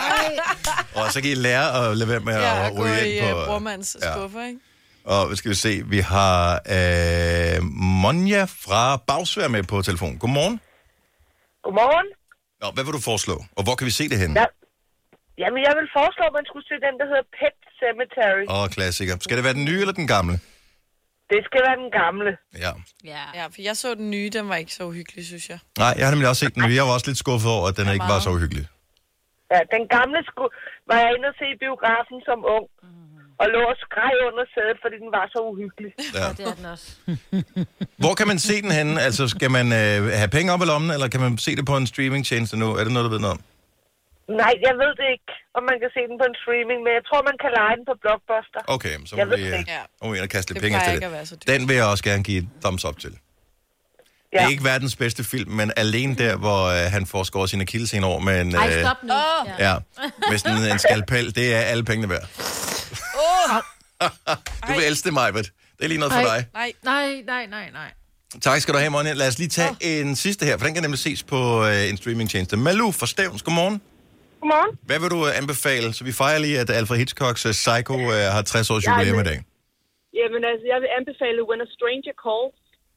Og så kan I lære at lade være med Ja, at at gå ryge ind i på... uh, brormands ja. skuffer, ikke? Og hvad skal vi se, vi har øh, Monja fra Bagsvær med på telefon. Godmorgen. Godmorgen. Nå, hvad vil du foreslå, og hvor kan vi se det henne? Ja. Jamen, jeg vil foreslå, at man skulle se den, der hedder Pet Cemetery. Åh, klassiker. Skal det være den nye eller den gamle? Det skal være den gamle. Ja. Ja. ja, for jeg så den nye, den var ikke så uhyggelig, synes jeg. Nej, jeg har nemlig også set den nye. Jeg var også lidt skuffet over, at den ikke var så uhyggelig. Ja, den gamle skulle, var jeg inde og se i biografen som ung. Og lå og skreg under sædet, fordi den var så uhyggelig. Ja. Det er den også. Hvor kan man se den henne? Altså, skal man øh, have penge op i lommen, eller kan man se det på en streamingtjeneste nu? Er det noget, du ved noget om? Nej, jeg ved det ikke, om man kan se den på en streaming, men jeg tror, man kan lege den på Blockbuster. Okay, så må jeg vi, øh, ja. må vi ind og kaste lidt Det penge plejer efter ikke at være så det. dyrt. Den vil jeg også gerne give et thumbs up til. Ja. Det er ikke verdens bedste film, men alene der, hvor øh, han får skåret sine akillescene over med en... Ej, Øh, stop nu. Åh! ja, med sådan en skalpel. Det er alle pengene værd. Åh! Du vil elske det, Majbert. Det er lige noget for dig. Nej. Nej, nej, nej, nej. Tak skal du have, Monja. Lad os lige tage oh. en sidste her, for den kan nemlig ses på øh, en streamingtjeneste. Malu fra Stævns, godmorgen. Godmorgen. Hvad vil du anbefale? Så vi fejrer lige, at Alfred Hitchcocks uh, Psycho uh, har tres års jubilæum i dag. Jamen altså, jeg vil anbefale When a Stranger Calls.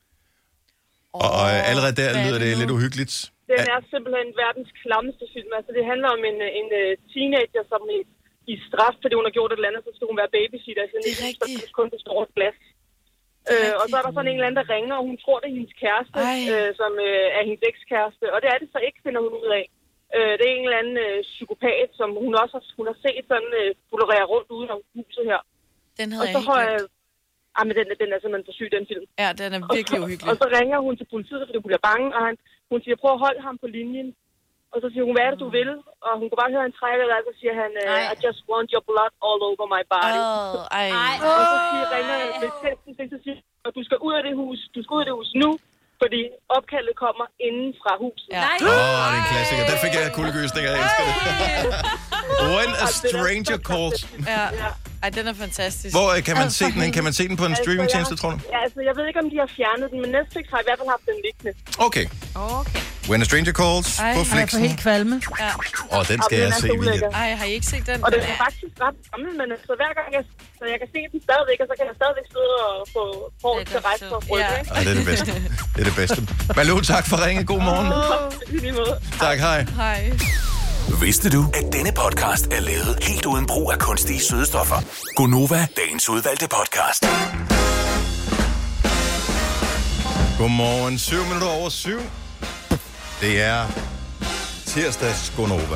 Og, og øh, allerede der lyder det, det lidt uhyggeligt. Den er simpelthen verdens klammeste film. Altså, det handler om en, en teenager, som i, i straf, fordi hun har gjort et eller andet, så skal hun være babysitter. Så det er rigtigt. kun på stort glas. Øh, og så er der sådan en eller anden, der ringer, og hun tror, det er hendes kæreste, øh, som øh, er hendes ekskæreste. Og det er det så ikke, finder hun ud af. Øh, det er en eller anden øh, psykopat, som hun også har, hun har set sådan øh, bullerere rundt ude af huset her. Den havde og jeg så helt har glemt. jeg... Ah, men den, den er simpelthen for syg, den film. Ja, den er virkelig og så, uhyggelig. Og så ringer hun til politiet, fordi hun bliver bange, og han, hun siger, prøv at holde ham på linjen. Og så siger hun, hvad er det, du vil? Og hun kan bare høre, han trækker der, og så siger han, uh, I just want your blood all over my body. Oh, ej. Og så siger, ringer jeg med teksten, så siger og du skal ud af det hus, du skal ud af det hus nu, fordi opkaldet kommer inden fra huset. Åh, ja. oh, det er en klassiker. Den fik jeg kuldegysninger, jeg elsker det. When a stranger calls. Ja. Ej, den er fantastisk. Hvor øh, kan man se den? Kan man se den på en streamingtjeneste, tror du? Ja, altså, jeg ved ikke, om de har fjernet den, men Netflix har i hvert fald haft den liggende. Okay. Okay. When a Stranger Calls Ej, på han er Flixen. for helt kvalme. Ja. Og den skal jeg se i weekenden. Ej, har I ikke set den? Og den er faktisk ret gammel, men altså, hver gang jeg, så jeg kan se den stadigvæk, og så kan jeg stadigvæk sidde og få hår til rejse for frø. Ja. Ej, det er det bedste. Det er det bedste. Malu, tak for ringe. God morgen. I lige måde. Tak, hej. Hej. Vidste du, at denne podcast er lavet helt uden brug af kunstige sødestoffer? Gonova, dagens udvalgte podcast. Godmorgen. syv minutter over syv. Det er tirsdags Gonova.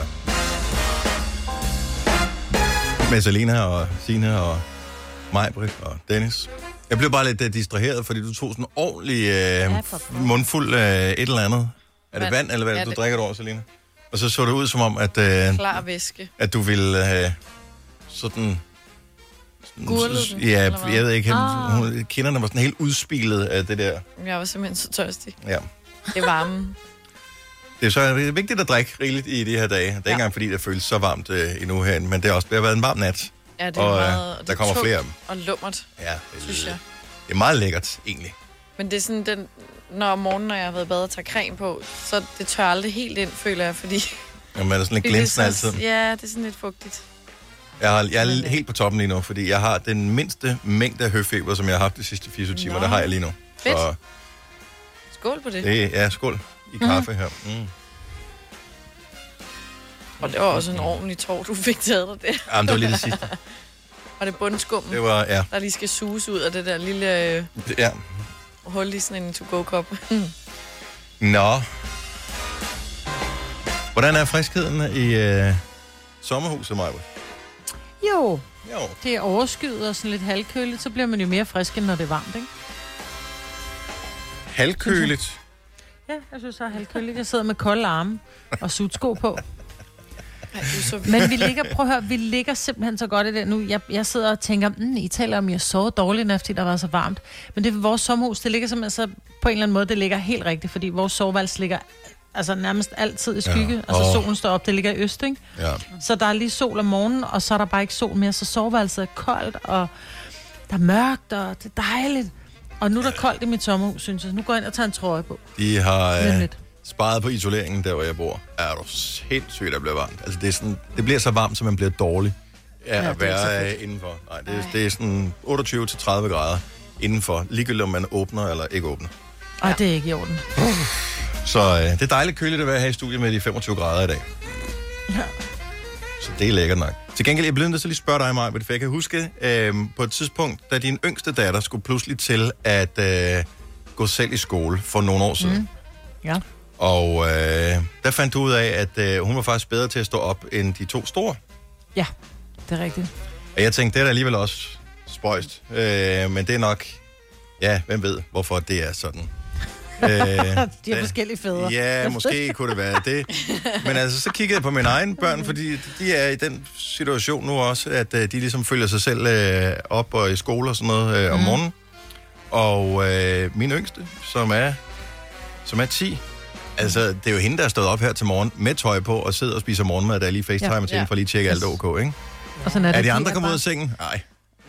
Med Selina og Signe og Majbrit og Dennis. Jeg blev bare lidt uh, distraheret, fordi du tog sådan en ordentlig uh, ja, mundfuld af uh, et eller andet. Er det vand, vand eller hvad ja, du det... drikker det over, Selina? Og så så det ud som om, at, uh, Klar væske. at du ville uh, sådan... Gurlet den, ja, jeg ved ikke, ah. hun, kinderne var sådan helt udspilet af det der. Jeg var simpelthen så tørstig. Ja. Det er varmen. Det er så vigtigt at drikke rigeligt i de her dage. Det er ja. ikke engang, fordi det føles så varmt uh, endnu her, men det har også det har været en varm nat. Ja, det er og, meget... uh, der kommer flere af dem. Og lummert, ja, det, synes jeg. Det er meget lækkert, egentlig. Men det er sådan, den, når om morgenen, når jeg har været bad og tager creme på, så det tør aldrig helt ind, føler jeg, fordi... Jamen, er der sådan lidt glinsende altid? Ja, det er sådan lidt fugtigt. Jeg, har, jeg er helt på toppen lige nu, fordi jeg har den mindste mængde af høfeber, som jeg har haft de sidste fireogtyve timer. Der har jeg lige nu. Fedt. Så skål på det. det. Ja, skål i kaffe mm. her. Mm. Og det var også en ordentlig tår, du fik taget dig der. Jamen, det var lige det sidste. Og det bundskummen, det var, ja. der lige skal suges ud af det der lille øh, ja. hul i sådan en to-go-kop. Nå. Hvordan er friskheden i øh, sommerhuset, Maja? Jo. jo, det er overskyet og sådan lidt halvkøligt, så bliver man jo mere frisk, end når det er varmt, ikke? Halvkøligt? Ja, jeg synes, det er halvkøligt. Jeg sidder med kolde arme og sutsko på. Ej, så... Men vi ligger, prøv at høre, vi ligger simpelthen så godt i det nu. Jeg, jeg sidder og tænker, mm, I taler om, at jeg sover dårligt, fordi der var så varmt. Men det er vores sommerhus, det ligger simpelthen så på en eller anden måde, det ligger helt rigtigt, fordi vores soveværelse ligger altså nærmest altid i skygge. Ja. Altså solen står op, det ligger i øst, ikke? Ja. Så der er lige sol om morgenen, og så er der bare ikke sol mere, så soveværelset er koldt, og der er mørkt, og det er dejligt. Og nu er der koldt i mit sommerhus, synes jeg. Nu går jeg ind og tager en trøje på. De har øh, sparet på isoleringen, der hvor jeg bor. Er du sindssygt, der bliver varmt. Altså, det, er sådan, det bliver så varmt, så man bliver dårlig af ja, at være øh, indenfor. Nej, det, er, det er sådan otteogtyve til tredive grader indenfor. Ligegyldigt om man åbner eller ikke åbner. Og ja. Det er ikke i orden. Så øh, det er dejligt køligt at være her i studiet med de femogtyve grader i dag. Ja. Så det er lækkert nok. Til gengæld, jeg bliver nødt til at lige spørge dig, Maja, for jeg kan huske, øh, på et tidspunkt, da din yngste datter skulle pludselig til at øh, gå selv i skole for nogle år siden. Mm. Ja. Og øh, der fandt du ud af, at øh, hun var faktisk bedre til at stå op end de to store. Ja, det er rigtigt. Og jeg tænkte, det er da alligevel også spøjst. Øh, men det er nok, ja, hvem ved, hvorfor det er sådan. Øh, de har det, forskellige fædre. Ja, måske kunne det være det. Men altså, så kiggede jeg på mine egne børn, fordi de er i den situation nu også, at uh, de ligesom følger sig selv uh, op og i skole og sådan noget uh, om morgenen. Og uh, min yngste, som er, som er ti, altså det er jo hende, der er stået op her til morgen med tøj på og sidder og spiser morgenmad, der er lige facetime ja. til hende for lige at tjekke alt ok, ikke? Og sådan er, er det, de andre kommet ud af sengen? Nej.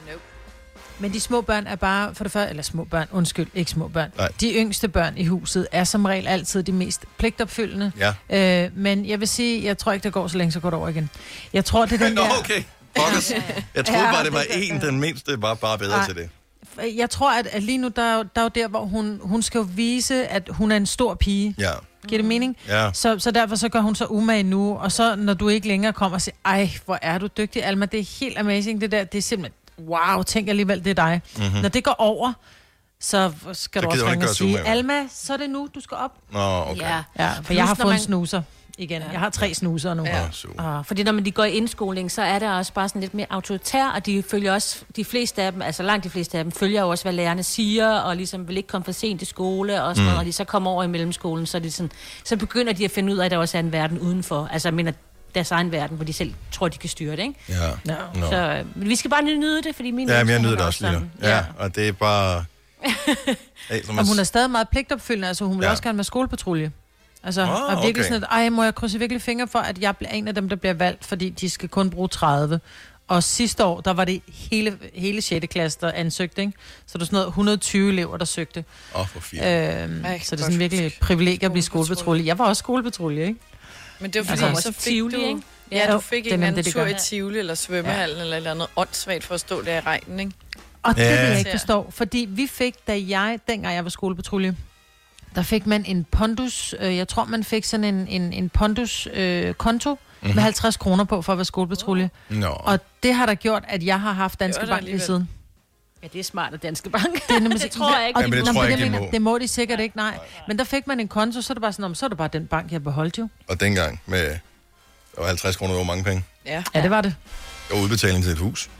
Men de små børn er bare, for det første, eller små børn, undskyld, ikke små børn. Nej. De yngste børn i huset er som regel altid de mest pligtopfyldende. Ja. Øh, men jeg vil sige, jeg tror ikke, det går så længe, så går det over igen. Jeg tror, det er den Nå, der... okay. Fokus. Jeg troede ja, bare, det var en, den mindste var bare bedre Ej. til det. Jeg tror, at, at lige nu, der er, jo, der er jo der, hvor hun, hun skal jo vise, at hun er en stor pige. Ja. Giver det mening? Ja. Så, så derfor så gør hun så umage nu, og så når du ikke længere kommer og siger, ej, hvor er du dygtig, Alma, det er helt amazing, det der, det er simpelthen... Wow, tænk alligevel, det er dig. Mm-hmm. Når det går over, så skal så du også ringe og sige, Alma, så er det nu, du skal op. Nå, okay. Ja, ja for jeg har fået man... en snuser igen. Ja. Jeg har tre snuser nu. Ja. Ja. Fordi når man de går i indskoling, så er det også bare sådan lidt mere autoritær, og de følger også, de fleste af dem, altså langt de fleste af dem, følger jo også, hvad lærerne siger, og ligesom vil ikke komme for sent i skole, og sådan mm. noget, og de så kommer over i mellemskolen, så, de sådan, så begynder de at finde ud af, at der også er en verden udenfor. Altså, jeg mener, deres egen verden, hvor de selv tror, de kan styre det, ikke? Ja. No. No. Så men vi skal bare nyde det, fordi mine... Ja, men jeg nyder det også lige nu. Ja, og det er bare... hey, og hun er stadig meget pligtopfyldende, altså hun vil ja. også gerne være skolepatrulje. Altså, oh, og virkelig okay. sådan, at, ej, må jeg krydse virkelig fingre for, at jeg bliver en af dem, der bliver valgt, fordi de skal kun bruge tredive. Og sidste år, der var det hele, hele sjette klasse, der ansøgte, ikke? Så der er sådan noget et hundrede og tyve elever, der søgte. Åh, oh, for fint. Øhm, Ej, så det er sådan virkelig et privilegie at blive skolepatrulje. Jeg var også skolepatrulje, ikke? Men det var fordi, altså, så fik Tivoli, du... Ikke? Ja, du fik en anden tur i Tivoli eller svømmehallen ja. eller et eller andet åndssvagt for at stå der i regnen, ikke? Og det ja. vil jeg ikke forstå, fordi vi fik, da jeg, dengang jeg var skolepatrulje, der fik man en pondus, øh, jeg tror man fik sådan en, en, en pondus øh, konto mm-hmm. med halvtreds kroner på for at være skolepatrulje. No. Og det har der gjort, at jeg har haft Danske Bank lige siden. Ja, det er smart af Danske Bank. Det, er nemlig, det tror jeg ikke. Ja, men det, nå, tror jeg det, ikke, de må. det må de sikkert ikke, nej. Men der fik man en konto, så er det bare sådan, så er det bare den bank, jeg beholdt jo. Og dengang med der var halvtreds kroner, det var mange penge. Ja, ja det var det. Det var udbetaling til et hus.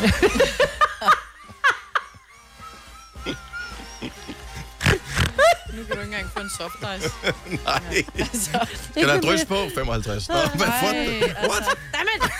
Nu kan du ikke engang få en soft ice. Nej. Ja, altså, skal der drys på? femoghalvtreds. Nå, hvad for det? What? Dammit!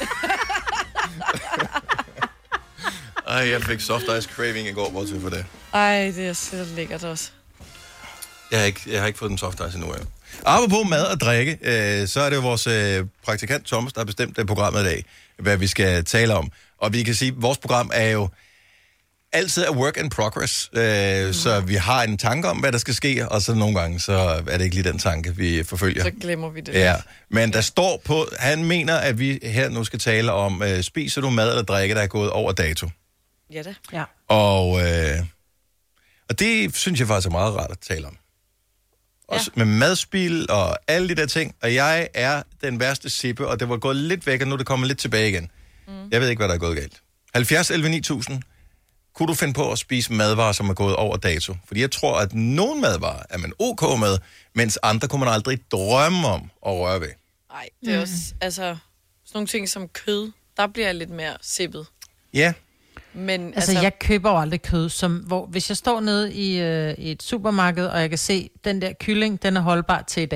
Ej, jeg fik soft ice craving i går, bortset for det. Ej, det er så lækkert også. Jeg har ikke, jeg har ikke fået den soft ice endnu. Ja. Apropos mad og drikke, øh, så er det jo vores øh, praktikant Thomas, der har bestemt det programmet i dag, hvad vi skal tale om. Og vi kan sige, at vores program er jo altid a work in progress, øh, mm. så vi har en tanke om, hvad der skal ske, og så nogle gange, så er det ikke lige den tanke, vi forfølger. Så glemmer vi det. Ja, men der står på, han mener, at vi her nu skal tale om, øh, spiser du mad eller drikke, der er gået over dato? Ja da. Ja. Og, øh, og det synes jeg faktisk er meget rart at tale om. Også ja. med madspil og alle de der ting. Og jeg er den værste sippe, og det var gået lidt væk, og nu er det kommet lidt tilbage igen. Mm. Jeg ved ikke, hvad der er gået galt. halvfjerds elleve ni tusind. Kunne du finde på at spise madvarer, som er gået over dato? Fordi jeg tror, at nogle madvarer er man ok med, mens andre kunne man aldrig drømme om at røre ved. Nej, det er mm. også, altså, sådan nogle ting som kød, der bliver jeg lidt mere sippet. Ja. Men, altså, altså, jeg køber jo aldrig kød, som, hvor, hvis jeg står nede i, øh, i et supermarked, og jeg kan se, den der kylling, den er holdbar til i dag,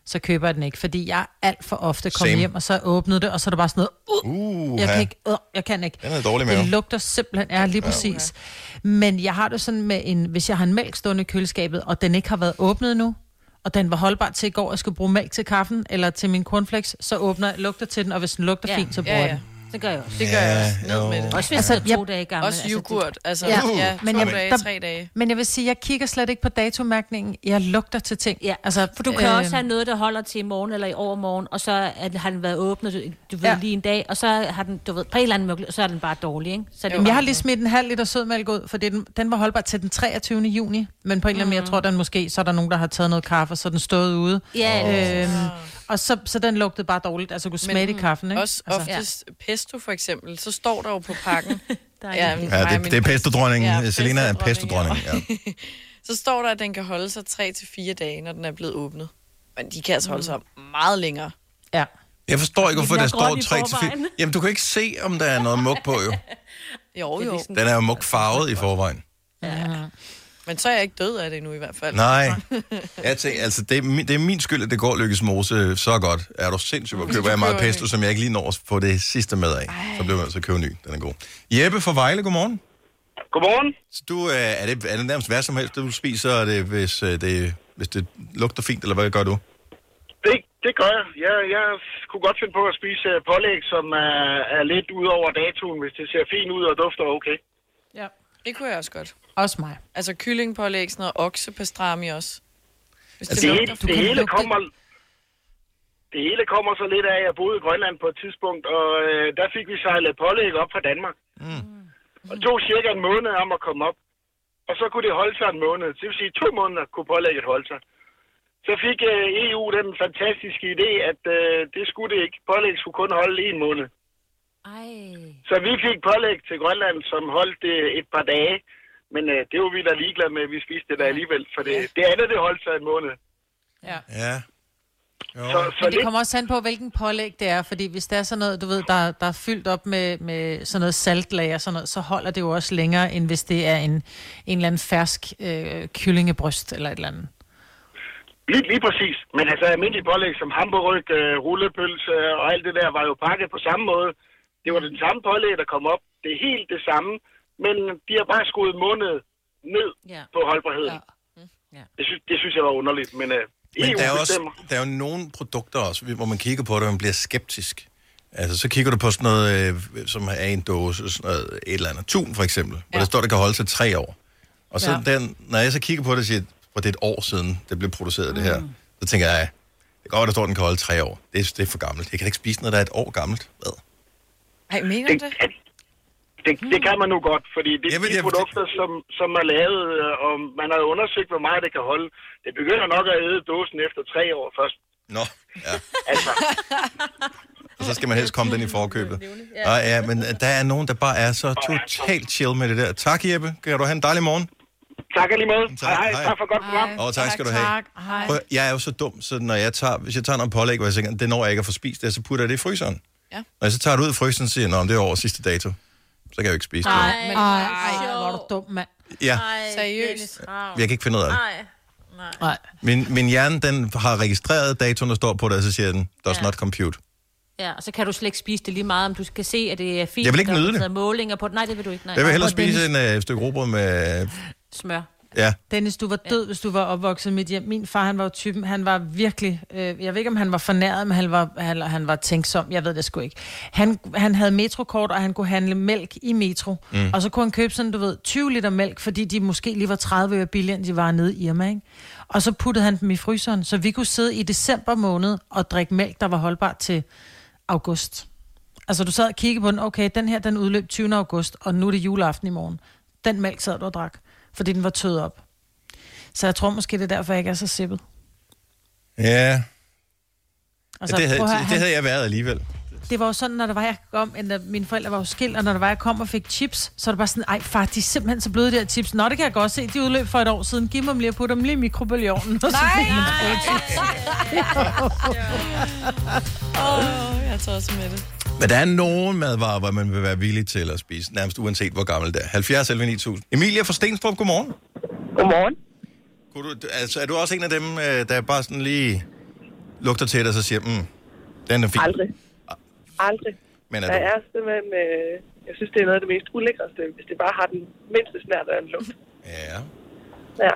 så køber jeg den ikke. Fordi jeg alt for ofte kommer Same. hjem, og så åbnede det, og så er der bare sådan noget, uh, Uh, jeg ha. kan ikke, uh, jeg kan ikke. Den er dårlig med. Det lugter simpelthen, ja, lige præcis. Men jeg har det sådan med en, hvis jeg har en mælk stående i køleskabet, og den ikke har været åbnet nu, og den var holdbar til i går, jeg skulle bruge mælk til kaffen, eller til min cornflakes, så åbner jeg, lugter til den, og hvis den lugter Ja. fint, så bruger Ja, jeg ja. den. Det gør jeg også. Det gør jeg også. Ja, Ned med det. Også hvis Altså, altså, det er to jeg- dage gammel. Også yoghurt. Altså, Ja. ja, ja Men to jeg- dage, der- tre dage. Men jeg vil sige, jeg kigger slet ikke på datomærkningen. Jeg lugter til ting. Ja, Altså, for du kan øh, også have noget, der holder til i morgen eller i overmorgen, og så er det, har den været åbnet, du, du ved, Ja. lige en dag, og så har den, du ved, på en eller anden måde, så er den bare dårlig, ikke? Så er det Jamen, jeg har bare- lige smidt en halv liter sødmælk ud, for den, den var holdbar til den treogtyvende juni. Men på en eller anden måde, jeg tror, den måske, så er der nogen, der har taget noget kaffe, og så er den stået ude. Ja, Øhm, og så, så den lugtede bare dårligt. Altså, kunne smage det i kaffen, ikke? Også altså, oftest pesto for eksempel, så står der jo på pakken. Der er ja, en- Ja, det, det er pestodronningen. Ja, Ja, Selina er pestodronningen, pestodronningen, ja. Så står der, at den kan holde sig tre til fire dage, når den er blevet åbnet. Men de kan altså holde sig meget længere. ja. Jeg forstår ikke, hvorfor Den er der står grøn i tre til fire. forvejen. Jamen, du kan ikke se, om der er noget mug på, jo. Jo, jo. Den er jo mugfarvet i forvejen. Men så er jeg ikke død af det endnu i hvert fald. Nej. Jeg tænker, altså, det er, min, det er min skyld, at det går Lykkes Mose så godt. Er du sindssygt, hvor køber jeg meget køber pesto, som jeg ikke lige når at få det sidste med af. Så bliver man altså købe ny. Den er god. Jeppe fra Vejle, godmorgen. Godmorgen. Så du, øh, er, det, er det nærmest hvad som helst, du spiser, er det, hvis, øh, det, hvis det lugter fint, eller hvad gør du? Det, det gør jeg. jeg. Jeg kunne godt finde på at spise øh, pålæg, som er, er lidt ud over datoen, hvis det ser fint ud og dufter okay. ja. Det kunne jeg også godt. Også mig. Altså kyllingpålæg, sådan noget oksepastrami også. Hvis Altså, det, lugter- hele, det, hele kommer, det hele kommer så lidt af, at jeg boede i Grønland på et tidspunkt, og øh, der fik vi sejlet pålæg op fra Danmark. Mm. Og det tog cirka en måned om at komme op. Og så kunne det holde sig en måned. Det vil sige, to måneder kunne pålægget holde sig. Så fik øh, E U den fantastiske idé, at øh, det skulle det ikke. Pålæg skulle kun holde en måned. Ej. Så vi fik pålæg til Grønland, som holdt det et par dage. Men øh, det var vi da ligeglade med, vi spiste det der alligevel. For det, det andet, det holdt sig en måned. Ja. Ja. Jo. Så, så Men det lidt, kommer også an på, hvilken pålæg det er, fordi hvis det er sådan noget, du ved, der, der er fyldt op med, med sådan noget saltlag og sådan noget, så holder det jo også længere, end hvis det er en, en eller anden fersk øh, kyllingebryst eller et eller andet. lige, lige præcis. Men altså almindelig pålæg som hamburg, øh, rullepølse og alt det der, var jo pakket på samme måde. Det var den samme pålæg, der kom op. Det er helt det samme. Men de har bare skruet en måned ned Ja. på holdbarheden. Ja. Ja. Det, synes, det synes jeg var underligt. Men, øh, Men E U der er, også, bestemmer. der er jo nogle produkter også, hvor man kigger på det, og man bliver skeptisk. Altså, så kigger du på sådan noget, øh, som er i en dåse, sådan noget, et eller andet. Tun, for eksempel, hvor der står, det kan holde sig tre år. Og så Ja. den, når jeg så kigger på det, og siger, hvor det er et år siden, det blev produceret, mm. det her, så tænker jeg, det går godt, der står, den kan holde tre år. Det er, det er for gammelt. Jeg kan ikke spise noget, der er et år gammelt. Hvad? Ej, mener du Det, det? det, det kan man nu godt, fordi det Jeg er ved, de jeg- produkter, som, som er lavet, øh, og man har jo undersøgt, hvor meget det kan holde. Det begynder nok at æde dåsen efter tre år først. Nå, ja. Altså, Og så skal man helst komme den i forkøbet. Ja. Og ja, men der er nogen, der bare er så totalt chill med det der. Tak, Jeppe. Kan du have en dejlig morgen? tak alligevel. Tak, Hej, hej. tak for godt program. Og tak skal du have. Tak, hej. Prøv, jeg er jo så dum, så når jeg tager, hvis jeg tager noget pålæg, hvor jeg tænker, det når jeg ikke at få spist det, så putter jeg det i fryseren. Ja. Når jeg så tager det ud i fryseren og siger, nå, det er over sidste dato, så kan jeg jo ikke spise det. Ej, Ej, ej, hvor er du dum, mand. Ja, Seriøst? jeg kan ikke finde ud af det. Nej. Nej. Min, min hjerne, den har registreret datoen, der står på det, og så siger den, does Ja. not compute. Ja, og så kan du slet ikke spise det lige meget, om du skal se, at det er fint. Jeg vil ikke der er nyde det. taget målinger på det. Nej, det vil du ikke. Nej. Jeg vil hellere Og Dennis- spise en uh, stykke rugbrød med, Smør. ja, Dennis, du var død, hvis du var opvokset i mit hjem. Min far, han var jo typen, han var virkelig, øh, jeg ved ikke, om han var fornæret, men han var, han, han var tænksom, jeg ved det sgu ikke. Han, han havde metrokort, og han kunne handle mælk i Metro, mm. og så kunne han købe sådan, du ved, tyve liter mælk, fordi de måske lige var tredive øre billigere, end de var nede i Irma, ikke? Og så puttede han dem i fryseren, så vi kunne sidde i december måned og drikke mælk, der var holdbart til august. Altså, du sad og kiggede på den, okay, den her, den udløb tyvende august, og nu er det juleaften i morgen. Den mælk sad du og drak, fordi den var tøet op. Så jeg tror måske, det er derfor, jeg ikke er så sippet. ja. Altså, ja det, havde, prøv at høre, det han- havde jeg været alligevel. Det var jo sådan, når der var, jeg kom, når mine forældre var jo skilt, og når der var, jeg kom og fik chips, så var det bare sådan, ej far, de er simpelthen så bløde, de her chips. Nå, det kan jeg godt se, de udløb for et år siden. Giv mig dem lige og putte dem lige i mikrobølgeovnen. Nej, Åh, jeg tager også med det. Men der er nogen madvarer, hvor man vil være villig til at spise, nærmest uanset hvor gammel det er. halvfjerds elleve ni tusind. Emilia fra Stenstrup, godmorgen. Godmorgen. Kunne du, altså, er du også en af dem, øh, der bare sådan lige lugter til det, og så siger, mm, den er fin? Aldrig. Aldrig. Men er der du... er simpelthen, øh, jeg synes, det er noget af det mest ulækreste, hvis det bare har den mindste snært af en lugt. Ja. Ja.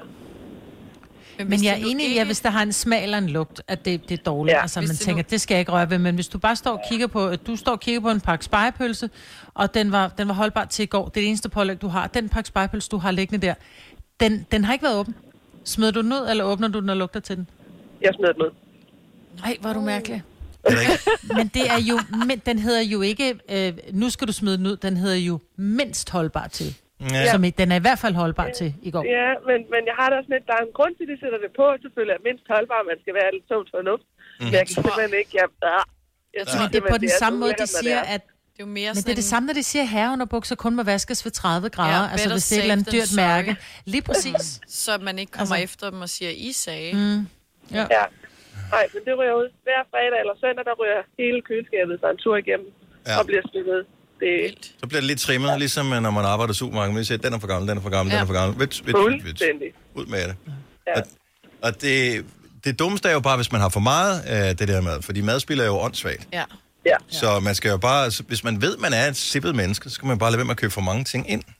Men, men jeg er enig i, ikke... at hvis der har en smag eller en lugt, at det, det er dårligt. Ja, altså, man det tænker, nu... det skal jeg ikke røre ved. Men hvis du bare står og kigger på, du står og kigger på en pakke spegepølse, og den var, den var holdbar til i går, det er det eneste pålæg, du har. Den pakke spegepølse, du har liggende der, den, den har ikke været åben. Smider du den ud, eller åbner du den og lugter til den? Jeg smider den ud. Nej, hvor er du mærkelig. Men det er jo, men den hedder jo ikke, øh, nu skal du smide den ud, den hedder jo mindst holdbar til. Ja. Som den er i hvert fald holdbar ja. til i går. Ja, men, men jeg har da også lidt, der er en grund til, at de sætter det på, selvfølgelig er mindst holdbar, man skal være lidt sundt fornuft. Mm. Men jeg kan simpelthen ikke, jeg, ah, jeg synes, men det er på den samme måde, de siger, at det er jo mere men det er det samme, når de siger, at herreunderbukser kun må vaskes ved tredive grader. Ja, altså hvis det er et eller andet dyrt mærke. Lige præcis. Så man ikke kommer altså... efter dem og siger, I sagde. Mm. Ja. ja. Nej, men det ryger ud. Hver fredag eller søndag, der ryger hele køleskabet sig en tur igennem ja. og bliver smidt ud. Det... Så bliver det lidt trimmet, ja. ligesom når man arbejder i supermarkedet. Man siger, den er for gammel, den er for gammel, ja. den er for gammel. Vits, vits, vits, vits. Ud med det. Ja. Og, og det, det dummeste er jo bare, hvis man har for meget af det der mad, fordi madspil er jo åndssvagt. Ja. Ja. Så man skal jo bare, hvis man ved, man er et sippet menneske, så skal man bare lade være med at købe for mange ting ind.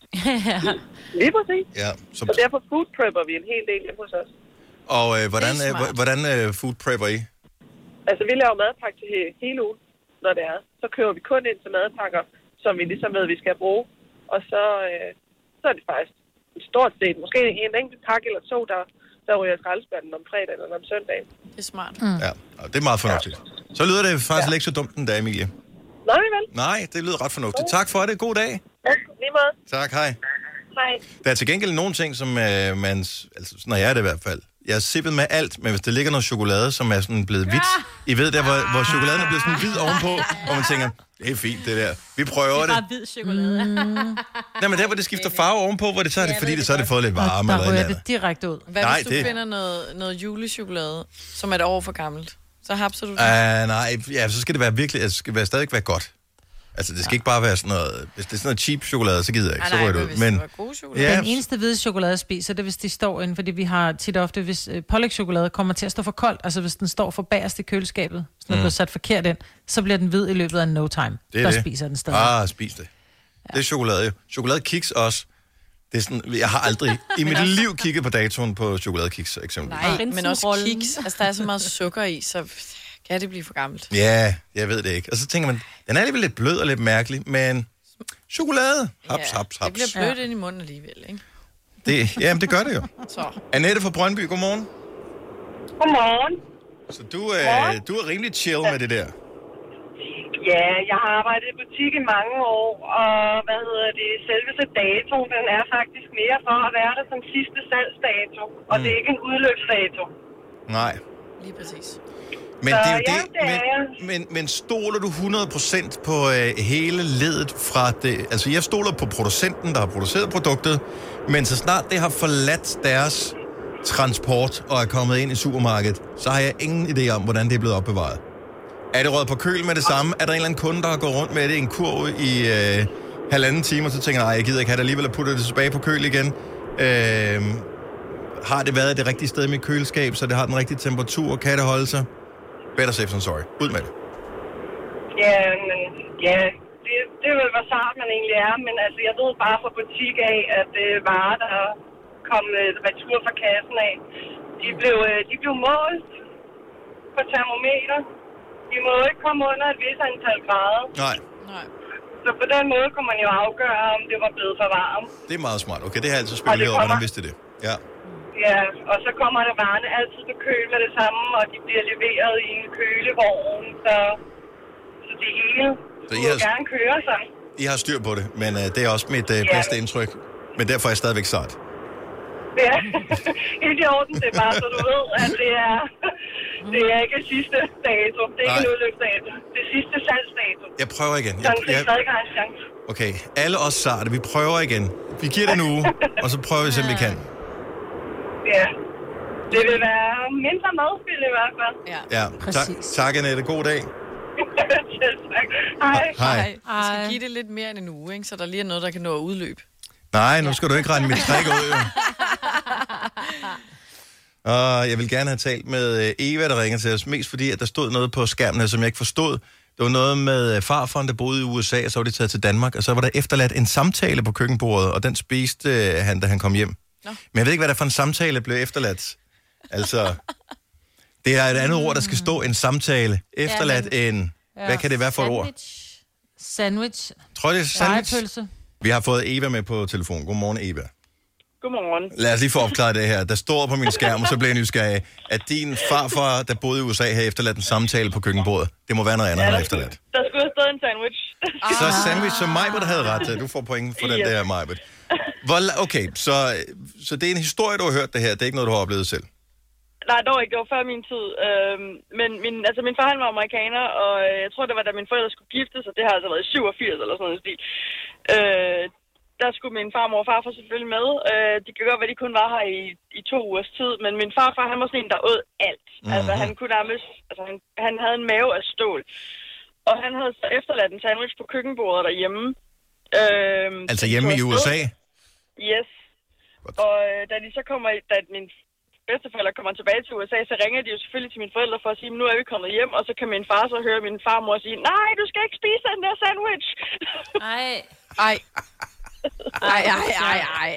Lige præcis. Ja, så... Og derfor food prepper vi en hel del hjemme hos os. Og øh, hvordan, øh, hvordan øh, food prepper I? Altså, vi laver madpakke til hele ugen, når det er. Så kører vi kun ind til madpakker, som vi ligesom ved, vi skal bruge. Og så, øh, så er det faktisk stort set, måske en enkelt pakke eller to, der, der ryger skraldespanden om fredag eller om søndagen. Det er smart. Mm. Ja, og det er meget fornuftigt. Ja. Så lyder det faktisk ja. ikke så dumt den dag, Emilie. Nej, vel? Nej, det lyder ret fornuftigt. Tak for det. God dag. Ja, lige meget. Tak, hej. Hej. Der er til gengæld nogle ting, som øh, man, altså når jeg er det i hvert fald, jeg er sippet med alt, men hvis der ligger noget chokolade, som er sådan blevet hvidt, I ved der, hvor, hvor chokoladen er blevet sådan hvid ovenpå, og man tænker, det er fint det der, vi prøver det. Det er bare hvid chokolade. Mm. Nej, men der, hvor det skifter farve ovenpå, hvor det så er det, fordi det, så er det fået lidt varme. Der ryger det direkte ud. Hvad nej, hvis du det... finder noget, noget julechokolade, som er et år for gammelt? Så hapser du det? Uh, nej, ja, så skal det være virkelig, det skal være, stadig være godt. Altså, det skal ja. ikke bare være sådan noget... Hvis det er sådan noget cheap chokolade, så gider jeg ikke. Ej, så nej, det ud. Men det var god chokolade. Ja. Den eneste hvide chokolade, jeg spiser, det er, hvis de står inde, fordi vi har tit og ofte, hvis øh, pålægtschokolade kommer til at stå for koldt, altså hvis den står for bagerst i køleskabet, så den mm. bliver sat forkert ind, så bliver den hvid i løbet af no time. Det er Der det. spiser den stadig. Ah, spis det. Ja. Det er chokolade jo. Chokoladekiks også. Det er sådan, jeg har aldrig i mit liv kigget på datoen på chokoladekiks, eksempelvis. Nej, men også kiks. Altså, der er så meget sukker i, så... kan det blive for gammelt? Ja, jeg ved det ikke. Og så tænker man, den er alligevel lidt blød og lidt mærkelig, men chokolade, haps, ja, haps, haps. Det bliver blødt ja. ind i munden alligevel, ikke? Det, jamen, det gør det jo. Så. Annette fra Brøndby, godmorgen. Godmorgen. Så du, øh, du er rimelig chill med det der. Ja, jeg har arbejdet i butik i mange år, og hvad hedder det, selveste dato, den er faktisk mere for at være der som sidste salgsdato, og mm. det er ikke en udløbsdato. Nej. Lige præcis. Men det er jo det, men, men, men stoler du hundrede procent på øh, hele ledet fra det? Altså, jeg stoler på producenten, der har produceret produktet, men så snart det har forladt deres transport og er kommet ind i supermarkedet, så har jeg ingen idé om, hvordan det er blevet opbevaret. Er det røget på køl med det samme? Er der en eller anden kunde, der har gået rundt med det i en kurv i øh, halvanden time, og så tænker jeg, nej, jeg gider ikke have det alligevel at putte det tilbage på køl igen? Øh, har det været det rigtige sted i mit køleskab, så det har den rigtige temperatur? Kan det holde sig? Better safe than sorry. Ud med det. Ja, men ja, det, det er vel, hvor sart man egentlig er, men altså, jeg ved bare fra butik af, at det øh, varer, der kom øh, retur fra kassen af, de blev, øh, de blev målt på termometer. De må ikke komme under et vis antal grader. Nej. Nej. Så på den måde kunne man jo afgøre, om det var blevet for varmt. Det er meget smart. Okay, det har jeg altid spekuleret over, hvordan vidste det? Ja. Ja, og så kommer der varerne altid på køl med det samme, og de bliver leveret i en kølevogn, så, så det hele skulle har, gerne køre sig. I har styr på det, men uh, det er også mit uh, ja. bedste indtryk. Men derfor er jeg stadigvæk sart. Ja, helt i orden. Det er bare, så du ved, at det er, det er ikke sidste dato. Det er ikke en udløbsdato. Det er sidste salgsdato. Jeg prøver igen. Jeg, jeg, jeg... stadig har en chance. Okay, alle os sarte, vi prøver igen. Vi giver det en uge, og så prøver vi, som vi kan. Ja, det vil være mindre madspil i hvert fald. Ja, ja. Ta- tak, Annette. God dag. Hej. Hej. Vi skal give det lidt mere end en uge, ikke? Så der lige er noget, der kan nå at udløbe. Nej, nu skal ja. du ikke regne mit træk ud, jo. Og jeg vil gerne have talt med Eva, der ringer til os, mest fordi, at der stod noget på skærmen her, som jeg ikke forstod. Det var noget med farfaren, der boede i U S A, og så var de taget til Danmark, og så var der efterladt en samtale på køkkenbordet, og den spiste han, da han kom hjem. Nå. Men jeg ved ikke, hvad der for en samtale blev efterladt. Altså, det er et andet ord, der skal stå, en samtale. Efterladt ja, men... en... Hvad kan det være for sandwich. et ord? Sandwich. Tror det er sandwich? Vi har fået Eva med på telefon. Godmorgen, Eva. Godmorgen. Lad os lige få opklaret det her. Der står på min skærm, og så bliver jeg nysgerrig, at din farfar, der boede i U S A, har efterladt en samtale på køkkenbordet. Det må være noget andet, ja, han har efterladt. Der skulle have stået en sandwich. Så sandwich, som Majbert havde ret til. Du får point for den yes. der, Majbert. Okay, så, så det er en historie, du har hørt det her. Det er ikke noget, du har oplevet selv? Nej, dog ikke. Det var før min tid. Øhm, men min, altså, min far, han var amerikaner, og jeg tror, det var, da mine forældre skulle giftes, og det har altså været i syvogfirs eller sådan noget stil. Øh, der skulle min farmor og farfar selvfølgelig med. Øh, de kan godt være, de kun var her i, i to ugers tid, men min farfar, han var sådan en, der åd alt. Mm-hmm. Altså, han kunne nærmest... Altså, han, han havde en mave af stål. Og han havde så efterladt en sandwich på køkkenbordet derhjemme. Øh, altså hjemme i U S A? Yes. What? Og øh, da de så kommer... Da min bedsteforældre kommer tilbage til U S A, så ringer de jo selvfølgelig til mine forældre for at sige, nu er vi kommet hjem, og så kan min far så høre min farmor sige, nej, du skal ikke spise den der sandwich. Ej. Ej. Ej, ej, ej, ej.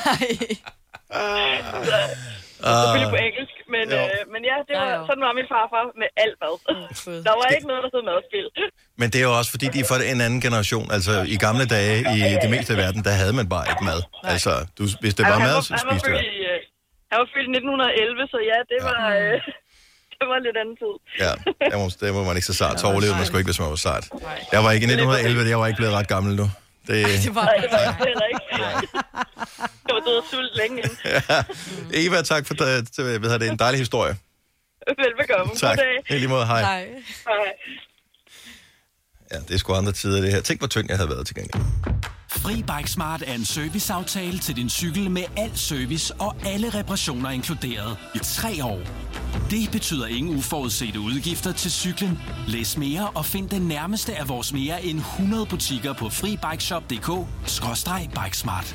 Selvfølgelig på engelsk, men, øh, men ja, det var, sådan var min farfar med alt mad. Der var ikke noget, der hed madspil. Men det er jo også, fordi de er fra en anden generation. Altså, i gamle dage, i det meste af verden, der havde man bare ikke mad. Nej. Altså, du, hvis det var mad, så spiste du det. Han var født i nitten elleve, så ja, det var, ja. øh, det var lidt anden tid. Ja, der må, der må man ikke så sart. Så overlevede man sgu ikke, hvis man var sart. Jeg var ikke i nitten elleve, jeg var ikke blevet ret gammel nu. Det, Ej, det var det var heller ikke. Jeg var død og sult længe inden. Ja. Eva, tak for det. Det er en dejlig historie. Velbekomme. Tak. I lige måde, hej. Hej. Hej. Ja, det er sgu andre tider, det her. Tænk, hvor tynd jeg havde været til gengæld. Fri Bike Smart er en serviceaftale til din cykel med al service og alle reparationer inkluderet i tre år. Det betyder ingen uforudsete udgifter til cyklen. Læs mere og find den nærmeste af vores mere end hundrede butikker på fri bike shop punktum d k skråstreg bikesmart.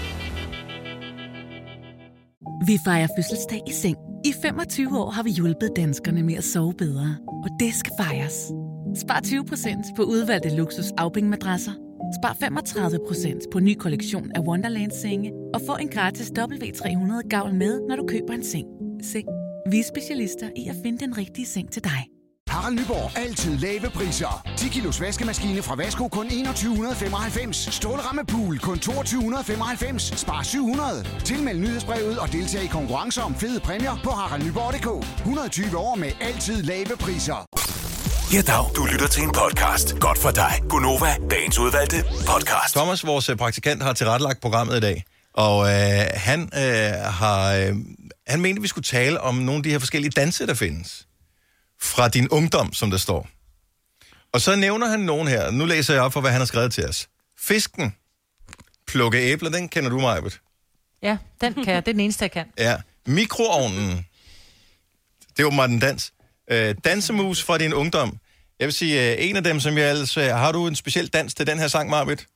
Vi fejrer fødselsdag i seng. I femogtyve år har vi hjulpet danskerne med at sove bedre. Og det skal fejres. Spar tyve procent på udvalgte luksus afbænkmadrasser. Spar femogtredive procent på ny kollektion af Wonderland-senge. Og få en gratis W tre hundrede gavl med, når du køber en seng. Seng. Vi er specialister i at finde den rigtige seng til dig. Harald Nyborg. Altid lave priser. ti kilos vaskemaskine fra Vasko kun enogtyve femoghalvfems. Stålramme pool kun toogtyve femoghalvfems. Spar syv hundrede. Tilmeld nyhedsbrevet og deltag i konkurrencer om fede præmier på harald nyborg punktum d k. et hundrede og tyve år med altid lave priser. Ja, dag. Du lytter til en podcast. Godt for dig. Gunova, dagens udvalgte podcast. Thomas, vores praktikant, har tilrettelagt programmet i dag. Og øh, han øh, har... Øh, han mente, vi skulle tale om nogle af de her forskellige danse, der findes. Fra din ungdom, som der står. Og så nævner han nogen her. Nu læser jeg op for, hvad han har skrevet til os. Fisken. Plukke æbler, den kender du, Majbert. Ja, den kan jeg. Det er den eneste, jeg kan. Ja. Mikroovnen. Det er åbenbart en dans. Øh, dansemus fra din ungdom. Jeg vil sige, øh, en af dem, som jeg ellers... Øh, har du en speciel dans til den her sang, Majbert?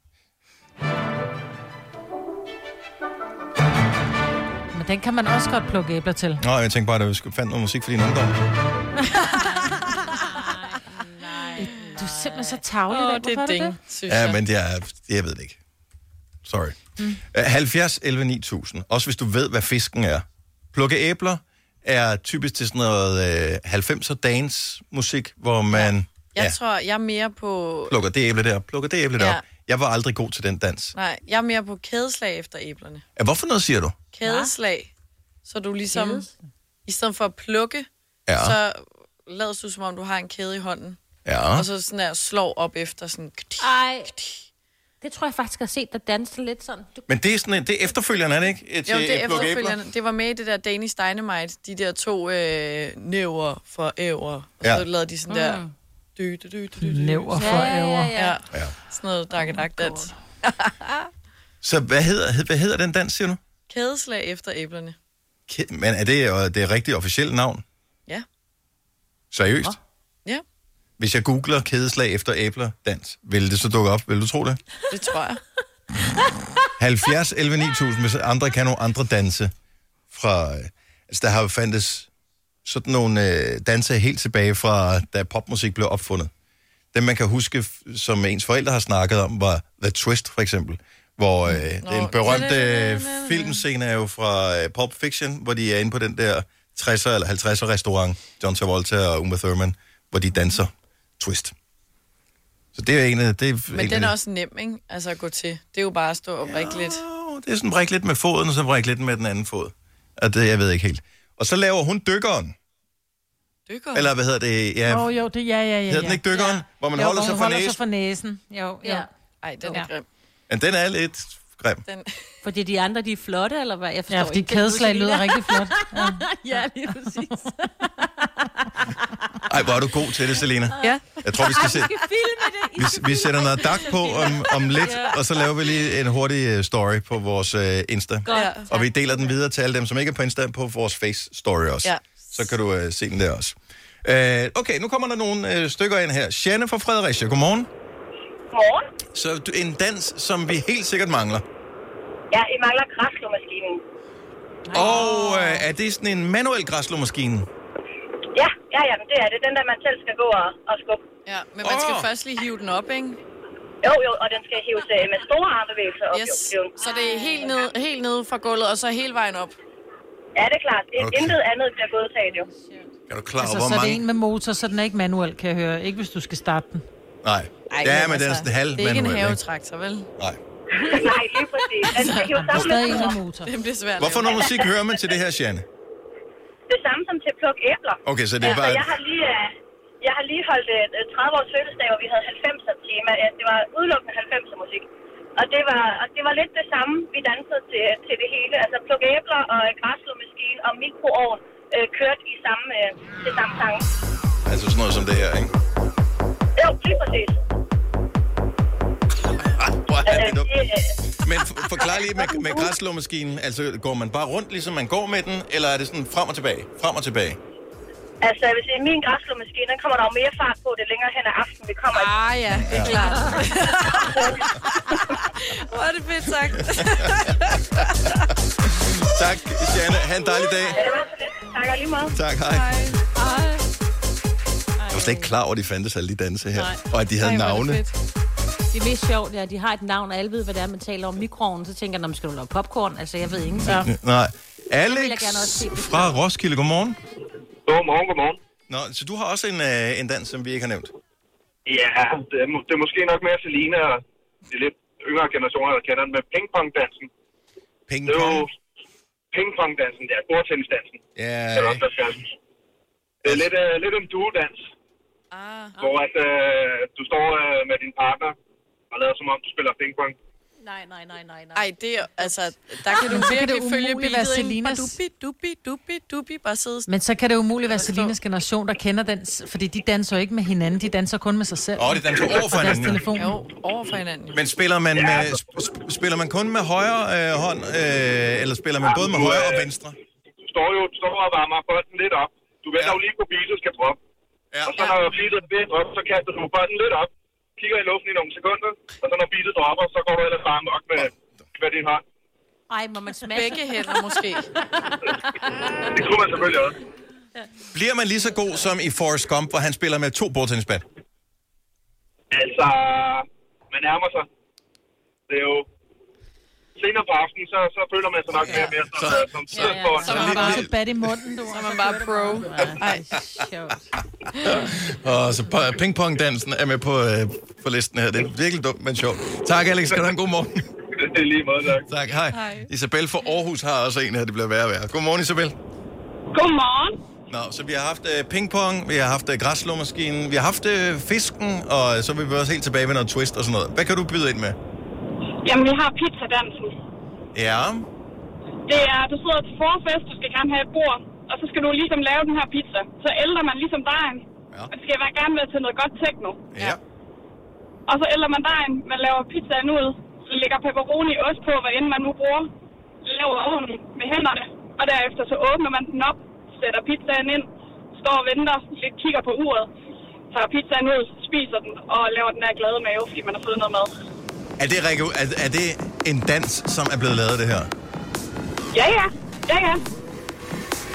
Men den kan man også godt plukke æbler til. Nå, jeg tænkte bare, at du fandt noget musik for din ungdom. Nej, du er simpelthen så tavlig. Åh, det er ding, synes ja, jeg. men jeg, jeg ved det ikke. Sorry. Mm. Uh, halvfjerds elleve ni tusind. Også hvis du ved, hvad fisken er. Plukke æbler er typisk til sådan noget uh, halvfemser dance musik, hvor man... Jeg ja, tror, jeg er mere på... Plukker det æble der, plukker det æble Ja. der. Jeg var aldrig god til den dans. Nej, jeg er mere på kædeslag efter æblerne. Ja, hvorfor noget siger du? Kædeslag. Så du ligesom... Kædes? I stedet for at plukke, Ja. så lader du som om, du har en kæde i hånden. Ja. Og så sådan der slår op efter sådan... Ej, det tror jeg faktisk, jeg har set dig danse lidt sådan. Du... Men det er sådan en, det er efterfølgende, er det ikke? Et, Jo, det er et plukke æbler? efterfølgende. Det var med i det der Danish Dynamite, de der to øh, næver for æver. Og Ja. så lavede de sådan der... Mm. Dy, dy, dy, dy, dy. Næver for Ja, ja, æver. ja, ja. Ja. ja. Sådan noget dakkedak-dans. Så hvad hedder, hvad hedder den dans, siger du? Kædeslag efter æblerne. Ke- Men er det øh, det rigtige officielle navn? Ja. Seriøst? Ja, Hvis jeg googler kædeslag efter æbler dans, vil det så dukke op? Vil du tro det? det tror jeg. halvfjerds elleve ni tusind, hvis andre kan nogle andre danse fra... øh, Altså, der har jo fandtes sådan nogle øh, danse helt tilbage fra, da popmusik blev opfundet. Den, man kan huske, som ens forældre har snakket om, var The Twist, for eksempel. Hvor øh, Nå, en berømt øh, filmscene er jo fra øh, Pulp Fiction, hvor de er inde på den der tresser eller halvtredser restaurant, John Travolta og Uma Thurman, hvor de danser Twist. Så det er en af... Det er Men en den er af, også nem, ikke? Altså at gå til. Det er jo bare at stå og vrikke lidt. det er sådan brække lidt med foden, og så brække lidt med den anden fod. Og det, jeg ved ikke helt. Og så laver hun dykkeren. Dykkeren? Eller hvad hedder det? Ja, Åh, oh, jo, det ja, ja, ja. hedder den ikke dykkeren? Ja. Hvor man jo, holder hvor sig man for holder næsen? sig for næsen. Jo, jo. Ja. Ej, den er grim. Men den er lidt grim. Den... Fordi de andre, de er flotte, eller hvad? Jeg forstår Ja, fordi ikke. kædeslag lyder rigtig flot. Ja, ja lige præcis. Ej, hvor er du god til det, Selena. Ja. Jeg tror, vi skal se... Ej, vi skal filme det. Vi, vi sætter noget dak på om, om lidt, og så laver vi lige en hurtig story på vores uh, Insta. Godt. Og vi deler den videre til alle dem, som ikke er på Insta, på vores Face-story også. Ja. Så kan du uh, se den der også. Uh, okay, nu kommer der nogle uh, stykker ind her. Janne fra Fredericia, godmorgen. Godmorgen. Så du, en dans, som vi helt sikkert mangler. Ja, I mangler græsslåmaskinen. Og uh, er det sådan en manuel græsslåmaskine? Ja, ja, ja, det er det. Den der, man selv skal gå og, og skubbe. Ja, men man skal Åh. først lige hive den op, ikke? Jo, jo, og den skal hives øh, med store armbevægelser op. Yes. Jo. Så det er helt ned, helt ned fra gulvet, og så hele vejen op. Ja, det er klart. Det er Okay. intet andet bliver godtaget, jo. Er du klar over, Altså, hvor så er det mange... en med motor, så den er ikke manuel, kan jeg høre. Ikke hvis du skal starte den. Nej, Ej, ja, men den er sådan halv det er ikke manuel, en ikke? havetraktor, vel? Nej. Nej, lige præcis. Den skal hives Der er sammen stadig en med med motor. Det bliver svært. Hvorfor noget musik hører man til det her, Janne? det samme som til at plukke æbler. Okay, så det er Altså, bare... jeg har lige, øh, jeg har lige holdt øh, tredive års fødselsdag, hvor vi havde halvfemser tema. Ja, det var udelukkende halvfemser musik. Og det var, og det var lidt det samme, vi dansede til, til det hele. Altså plukke æbler og græsslåmaskine og mikroovn øh, kørte i samme, øh, til samme sang. Altså sådan noget som det her, ikke? Jo, lige præcis. Hvor er det Altså, dumt. det, øh, Men for- forklar lige med, med græsslåmaskinen. Altså, går man bare rundt, ligesom man går med den, eller er det sådan frem og tilbage? Frem og tilbage? altså, jeg vil sige, min græsslåmaskine, den kommer der jo mere fart på, det længere hen ad aftenen, vi kommer. Ah ja, det er klart. Hvor er det fedt sagt. Tak, Janne. Ha' en dejlig dag. Ja, det var så lidt. Tak og lige meget. Tak, hej. Jeg var slet ikke klar over, at de fandtes alle de danse her. Nej. Og at de havde Ej, hvor er det navne. fedt. Det er mest sjovt, ja, de har et navn, og alle ved, hvad det er, man taler om mikroovnen. Så tænker jeg, når man skal du lave popcorn? Altså, jeg ved ingenting. Ja. Nej. vil Alex jeg gerne også se, hvis fra Roskilde, godmorgen. Godmorgen, godmorgen. Nå, så du har også en, øh, en dans, som vi ikke har nævnt. Ja, det er, må- det er måske nok mere Selina og de lidt yngre generationer, der kender den med pingpongdansen. Ping Det er jo pong. pingpongdansen, ja, bordtennisdansen. Ja, Det er også, der skal. Det er lidt, uh, lidt en duodans, Ah. hvor at, uh, du står uh, med din partner og lader som om, du spiller pingpong. Nej, nej, nej, nej, nej. Ej, det er, altså, der kan du Men så kan virkelig det følge umuligt være billedet ind. Selinas- Dubi, dubi, dubi, dubi, bare sidde. Men så kan det umuligt være Selinas generation, der kender den, fordi de danser jo ikke med hinanden, de danser kun med sig selv. Åh, de danser over for Og deres hinanden. telefon. Jo, over for hinanden. Men spiller man, med, sp- spiller man kun med højre øh, hånd, øh, eller spiller man både med højre og venstre? Du står jo du står og varmer bolden lidt op. Du venter Ja. jo lige på, at beatet skal droppe. Ja. Og så når beatet er ved at droppe, så kaster du bolden lidt op, kigger i luften i nogle sekunder, og så når beatet dropper, så går du ellers bare amok med, med din hånd. Ej, må man smaske? Begge hænder måske. Det kunne man selvfølgelig også. Bliver man lige så god som i Forrest Gump, hvor han spiller med to bordtennisbat? Altså, man nærmer sig. Det er jo... Senere på aftenen, så, så føler man sig nok mere og mere som, Så- som Ja, sidder ja. på. Så er man bare så bat i munden, du. Så er man bare pro. Ej, Sjovt. Og så pa- pingpongdansen er med på, øh, på listen her. Det er virkelig dumt, men sjovt. Tak, Alex. Skal du have en god morgen? Det er lige måde, tak. Tak, hej. Hej. Isabel fra Aarhus har også en her, det bliver værre og værre. Godmorgen, Isabel. Godmorgen. Nå, så vi har haft øh, pingpong, vi har haft øh, græsslåmaskinen, vi har haft øh, fisken, og så vil vi også helt tilbage med noget twist og sådan noget. Hvad kan du byde ind med? Jamen, vi har pizzadansen. Ja. Det er, du sidder til forfest, du skal gerne have et bord, og så skal du ligesom lave den her pizza. Så ælder man ligesom dejen. Ja. Og det skal være gerne være til noget godt techno. Ja. Og så ælder man dejen, man laver pizzaen ud, lægger pepperoni ost på, hvad end man nu bruger, laver ovnen med hænderne, og derefter så åbner man den op, sætter pizzaen ind, står og venter, lidt kigger på uret, tager pizzaen ud, spiser den og laver den der glade mave, fordi man har fået noget mad. Er det, regu- er, er det en dans, som er blevet lavet, det her? Ja, ja. Ja, ja.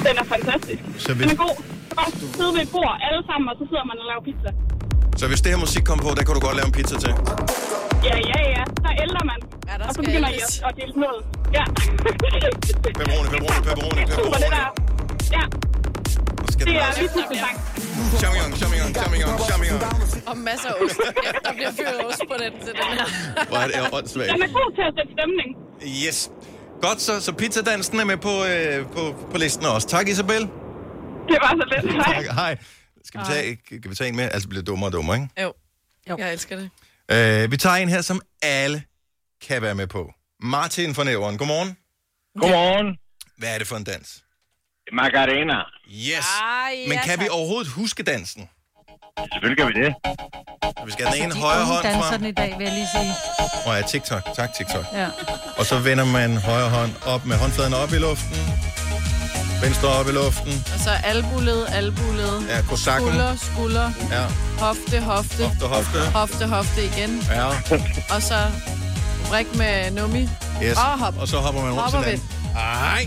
Den er fantastisk. Så hvis... Den er god. Så bare sidde ved et bord alle sammen, og så sidder man og laver pizza. Så hvis det her musik kommer på, der kan du godt lave en pizza til? Ja, ja, ja. Der ældrer man. Ja, der og så begynder I at, at dele noget. Ja. Pepperoni, pepperoni, pepperoni, pepperoni. Super, det der. Ja. Det er lige pludselig sang. Champignon, champignon, champignon, champignon. Og masser af ost. Ja, der bliver fyret ost på den til den her. Hvor er det åndssvagt. Den er god til at sætte stemning. Yes. Godt, så, så pizzadansen er med på, øh, på, på listen også. Tak, Isabel. Det var så lidt. Hej. Tak, hej. Skal vi tage, kan vi tage en med? Altså, det bliver dummere og dummere, ikke? Jo. jo. Jeg elsker det. Øh, vi tager en her, som alle kan være med på. Martin fra Nævren, godmorgen. Godmorgen. Hvad er det for en dans? Macarena. Yes. Ah, ja, men kan tak. vi overhovedet huske dansen? Selvfølgelig kan vi det. Vi skal have den ene højre hånd danser frem. den i dag, vil jeg lige sige. Åh oh, ja, TikTok. Tak, TikTok. Ja. Og så vender man højre hånd op med håndfladen op i luften. Venstre op i luften. Og så albuled, albuled. Ja, kosakken. Skulder, skulder. Ja. Hofte, hofte. Hofte, hofte. Hofte, hofte igen. Ja. Og så brik med nummi. Yes. Og hop. Og så hopper man rundt hopper til land. Ej.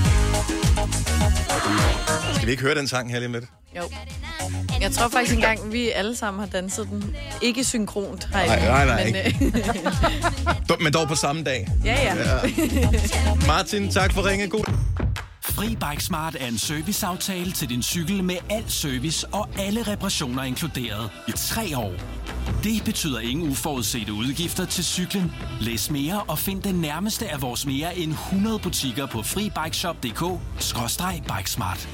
Skal vi ikke høre den sang her lige om lidt? Jo. Jeg tror faktisk engang, vi alle sammen har danset den. Ikke synkront herinde. Nej, nej, nej. Men, øh... men dog på samme dag. Ja, ja. ja. Martin, tak for ringe. God. Fri Bike Smart er en serviceaftale til din cykel med al service og alle reparationer inkluderet i tre år. Det betyder ingen uforudsete udgifter til cyklen. Læs mere og find den nærmeste af vores mere end hundrede butikker på FriBikeShop punktum d k skråstreg bikesmart.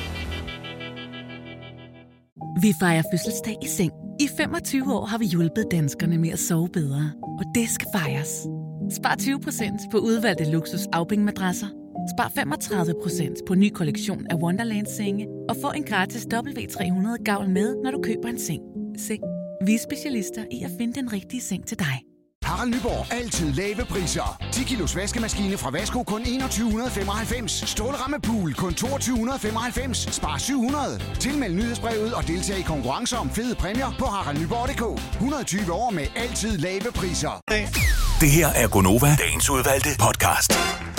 Vi fejrer fødselsdag i seng. I femogtyve år har vi hjulpet danskerne med at sove bedre. Og det skal fejres. Spar tyve procent på udvalgte luksus afbængmadrasser. Spar femogtredive procent på ny kollektion af Wonderland-senge. Og få en gratis W tre hundrede gavl med, når du køber en seng. Seng. Vi er specialister i at finde den rigtige seng til dig. Harald Nyborg. Altid lave priser. ti kilos vaskemaskine fra Vasko kun enogtyve femoghalvfems. Stålramme pool kun toogtyve femoghalvfems. Spar syv hundrede. Tilmeld nyhedsbrevet og deltag i konkurrencer om fede præmier på harald nyborg punktum d k. et hundrede og tyve år med altid lave priser. Det her er Gonova, dagens udvalgte podcast.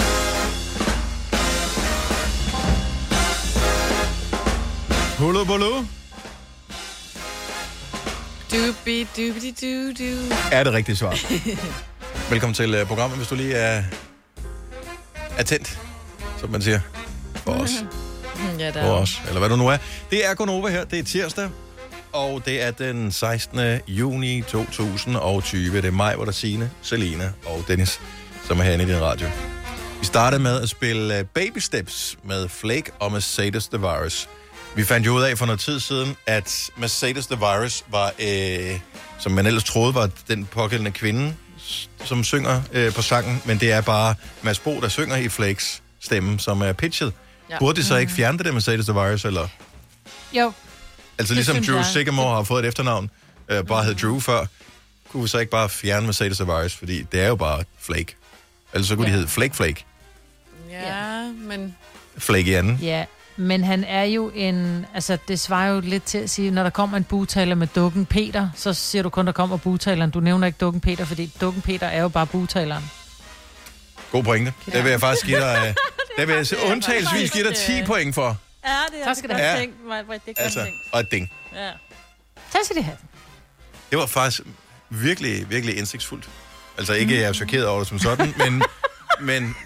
Hulu Bulu. Dubi, dubi, du, du. Er det rigtigt svar? Velkommen til uh, programmet, hvis du lige er attent, som man siger, for os. Ja, der for os, eller hvad du nu er. Det er Gonova her, det er tirsdag, og det er den sekstende juni to tusind og tyve. Det er mig, hvor der Signe, Selina og Dennis, som er herinde i din radio. Vi startede med at spille Baby Steps med Flake og Mercedes The Virus. Vi fandt jo ud af for noget tid siden, at Mercedes The Virus var, øh, som man ellers troede, var den pågældende kvinde, som synger øh, på sangen, men det er bare Mads Bo, der synger i Flakes stemme, som er pitchet. Ja. Burde de så ikke fjerne det der Mercedes The Virus, eller? Jo. Altså ligesom Drew Sigamore har fået et efternavn, øh, bare hed Drew før, kunne vi så ikke bare fjerne Mercedes The Virus, fordi det er jo bare Flake. Ellers så kunne ja. de hedde Flake Flake. Ja, men... Flake i anden. Ja. Men han er jo en... Altså, det svarer jo lidt til at sige, når der kommer en bugtaler med dukken Peter, så siger du kun, der kommer bugtaleren. Du nævner ikke dukken Peter, fordi dukken Peter er jo bare bugtaleren. God pointe. Det vil jeg faktisk give dig... Det vil jeg undtagelsesvis give dig ti point for. Ja, det er tak skal du have. Det altså, og et ding. Ja. Tak skal det have. Det var faktisk virkelig, virkelig indsigtsfuldt. Altså ikke, mm. jeg er chokeret over det som sådan, men... men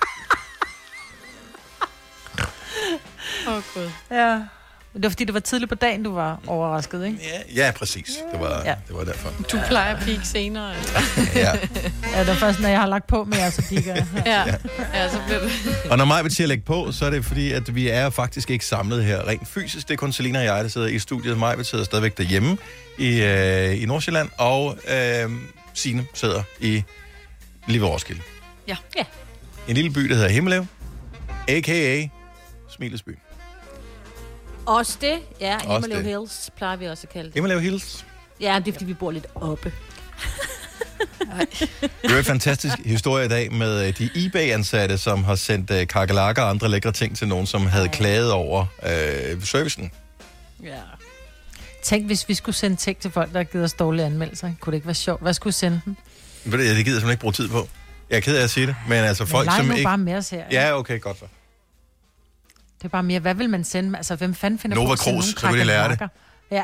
Åh, oh, Gud. Ja. Det var fordi, det var tidligt på dagen, du var overrasket, ikke? Ja, ja præcis. Det var, ja. det var derfor. Du plejer at peak senere. ja. Ja, det var først, når jeg har lagt på med jer, så piker jeg. ja. ja, så bliver det. Og når mig vil til at lægge på, så er det fordi, at vi er faktisk ikke samlet her rent fysisk. Det er kun Selina og jeg, der sidder i studiet. Mig vil sidder stadigvæk derhjemme i, øh, i Nordsjælland, og øh, Signe sidder i lige ved Roskilde. Ja. ja. En lille by, der hedder Himmelev, a k a. Smilesby. Også det, ja. Himmelev Hills plejer vi også at kalde det. Himmelev Hills? Ja, det er fordi, vi bor lidt oppe. Det er en fantastisk historie i dag med de eBay-ansatte, som har sendt uh, kakelakker og andre lækre ting til nogen, som havde ja. klaget over uh, servicen. Ja. Tænk, hvis vi skulle sende ting til folk, der har givet os dårlige anmeldelser. Kunne det ikke være sjovt? Hvad skulle vi sende dem? Det gider jeg simpelthen ikke bruge tid på. Jeg er ked af at sige det, men altså folk, men som nu ikke... bare med os her. Ja, okay, godt så. Det er bare mere, hvad vil man sende? Altså, hvem fanden finder Nova på at sende Cruz, nogle så vil de lære det. kakelakker? Ja.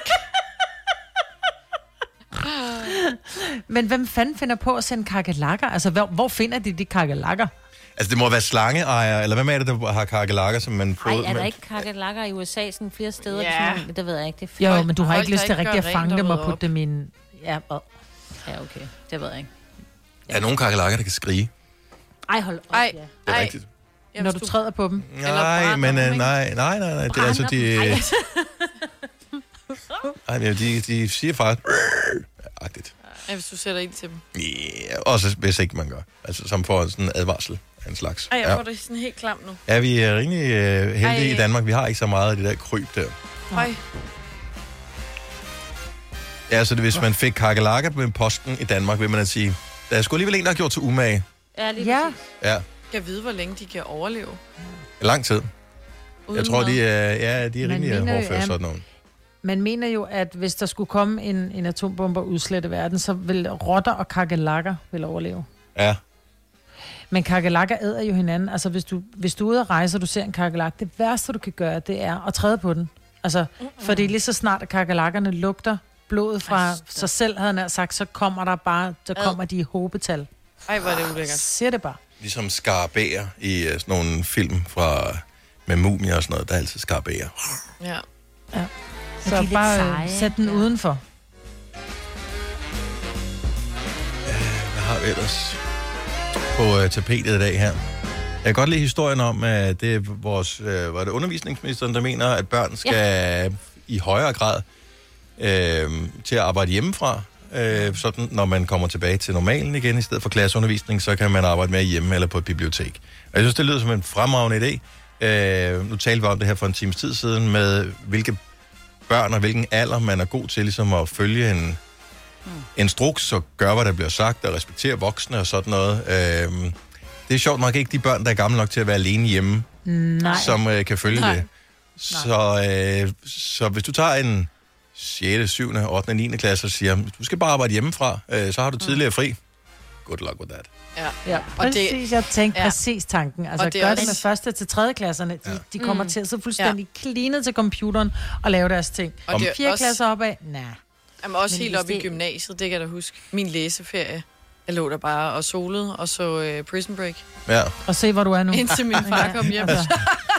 Men hvem fanden finder på at sende kakelakker? Altså, hvor, hvor finder de de kakelakker? Altså, det må være slangeejere, eller hvem er det, der har kakelakker, som man får... Nej, er der ikke kakelakker i U S A sådan flere steder? Ja. Sådan, det ved jeg ikke. Det er Jo, folk- men du har folk, ikke lyst der til rigtig at gør fange rent dem og rydder putte dem i en... Ja, og... Ja, okay. Det ved jeg ikke. Er der nogle kakelakker, der kan skrige? Ej, hold op. Ej, Det er ej. rigtigt. Ja, Når hvis du træder på dem. Nej, men uh, nej, nej, nej, nej, det er altså, de... Ej, de, de, de siger faktisk... Agtigt. Ja, hvis du sætter ind til dem. Ja, også hvis ikke man gør. Altså, som får sådan en advarsel af en slags. Ej, jeg Ja. får det sådan helt klam nu. Ja, vi er rimelig uh, heldige Ej. i Danmark. Vi har ikke så meget af det der kryb der. Høj. Ja, så det, hvis man fik kakelakker med posten i Danmark, vil man at sige, der er sgu alligevel en, der har gjort til umage. Ja, lige Ja. Ja, Jeg ved, hvor længe de kan overleve. lang tid. Jeg Uden tror, mad. de er, ja, de er Man rimelig mener jo, hårdføre ja. sådan nogen. Man mener jo, at hvis der skulle komme en, en atombombe og udslette verden, så vil rotter og kakelakker vil overleve. Ja. Men kakelakker æder jo hinanden. Altså, hvis du, hvis du er ude at rejse, og du ser en kakelak, det værste, du kan gøre, det er at træde på den. Altså, mm-hmm. fordi lige så snart, at kakelakkerne lugter blodet fra Ej, sig selv, havde han nær sagt, så kommer der bare, der Ad. kommer de i hobetal. Ej, hvor er det ulækkert. Siger det bare. Ligesom skarabæer i uh, sådan nogle film fra, med mumier og sådan noget. Der er altid skarabæer. Ja. Ja. de Så er lidt bare seje, øh, sæt den ja. udenfor. Hvad har vi ellers på uh, tapetet i dag her? Jeg kan godt lide historien om, at det er vores, uh, var det undervisningsministeren, der mener, at børn skal ja. i højere grad uh, til at arbejde hjemmefra. Uh, sådan, når man kommer tilbage til normalen igen, i stedet for klasseundervisning, så kan man arbejde med hjemme eller på et bibliotek. Og jeg synes, det lyder som en fremragende idé. Uh, nu talte vi om det her for en times tid siden, med hvilke børn og hvilken alder man er god til ligesom at følge en mm. instruks og gøre, hvad der bliver sagt, og respektere voksne og sådan noget. Uh, det er sjovt nok ikke de børn, der er gamle nok til at være alene hjemme, Nej. som uh, kan følge Nej. det. Så, uh, så hvis du tager en sjette, syvende, ottende, niende klasse og siger, du skal bare arbejde hjemmefra, uh, så har du tidligere fri. Good luck with that. Ja. Ja, Og præcis. det- Jeg tænkte ja. præcis tanken. Altså, Og det er gør også- det med første til tredje klasserne. De, Ja. de kommer Mm. til at sidde fuldstændig ja. cleanet til computeren og lave deres ting. Og Og det er fire også- klasser opad? Nej. Jamen også Men helt hvis op i det- gymnasiet, det kan jeg da huske. Min læseferie. Jeg lå der bare og solede, og så uh, Prison Break. Ja. Og se, hvor du er nu. Indtil min far kom hjem. Altså,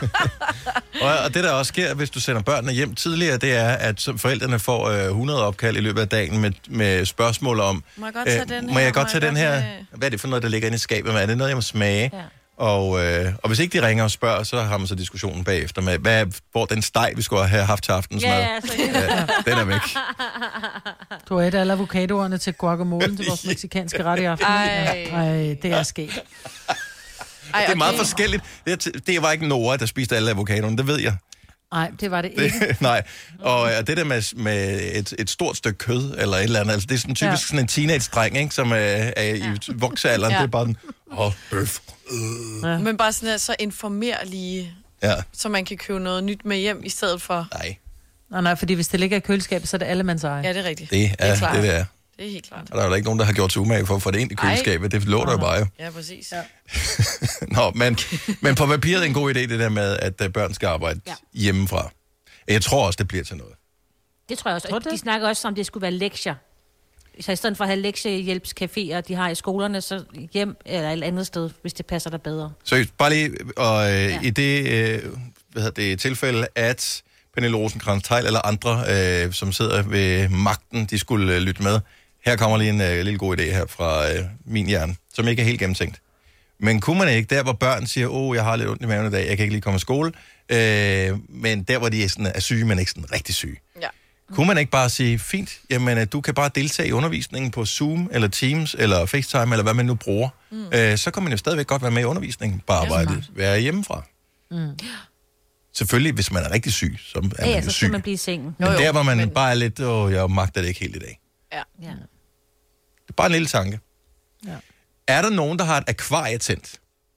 Og, og det, der også sker, hvis du sender børnene hjem tidligere, det er, at så forældrene får øh, hundrede opkald i løbet af dagen med, med spørgsmål om, Må jeg godt tage den må her? jeg godt Må tage jeg den godt her? tage- Hvad er det for noget, der ligger inde i skabet? Er det noget, jeg må smage? Ja. Og, øh, og hvis ikke de ringer og spørger, så har man så diskussionen bagefter med, hvad, hvor den steg, vi skulle have haft til aftensmad, Ja, ja, så ja, den er væk. du har et af alle avocadoerne til guacamole til vores mexikanske ret i aften. Ej. Ej, det er sket. Ej, Det er og meget forskelligt. Det, er- det var ikke Nora, der spiste alle avocadoerne, det ved jeg. Nej, det var det ikke. Det, nej, og og det der med, med et, et stort stykke kød, eller et eller andet, altså det er sådan typisk Ja. ja. sådan en teenage-dreng, ikke, som er, er i ja. voksealderen, Ja. ja. det er bare den, åh, oh, bøf. Ja. Men bare sådan, at så informer lige, Ja, så man kan købe noget nyt med hjem, i stedet for... nej, Nej, nej, fordi hvis det ligger i køleskabet, så er det allemands eje. Ja, det er rigtigt. det er det, klart. det, det er. Det er helt klart. Og der er jo ikke nogen, der har gjort sig umage for at få det ind i køleskabet, det lå der jo bare jo. Ja, præcis. Ja. Nå, men, men på papiret er en god idé, det der med, at øh, børn skal arbejde ja. Ja. hjemmefra. Jeg tror også, det bliver til noget. Det tror jeg også. Tror Og du de det? snakker også om, at det skulle være lektier. Så i stedet for at have lektiehjælpscaféer, de har i skolerne, så hjem eller et andet sted, hvis det passer dig bedre. Seriøst, bare lige, og øh, Ja. i det øh, hvad hedder det, tilfælde, at Pernille Rosenkrantz-Teil eller andre, øh, som sidder ved magten, de skulle øh, lytte med. Her kommer lige en øh, lille god idé her fra øh, min hjerne, som ikke er helt gennemtænkt. Men kunne man ikke, der hvor børn siger, åh, oh, jeg har lidt ondt i maven i dag, jeg kan ikke lige komme i skole, øh, men der hvor de er, sådan, er syge, men ikke sådan rigtig syge. Ja. Kunne man ikke bare sige, fint, jamen øh, du kan bare deltage i undervisningen på Zoom, eller Teams, eller FaceTime, eller hvad man nu bruger. Mm. Øh, så kan man jo stadigvæk godt være med i undervisningen, bare arbejde, være hjemmefra. Mm. Selvfølgelig, hvis man er rigtig syg, så er man Ja, ja, jo så syg. skal man blive i sengen. Men Jo, jo, der, hvor man men- bare er lidt, åh, jeg magter det ikke helt i dag. Ja. Ja. Det er bare en lille tanke. Ja. Er der nogen, der har et akvarie tændt?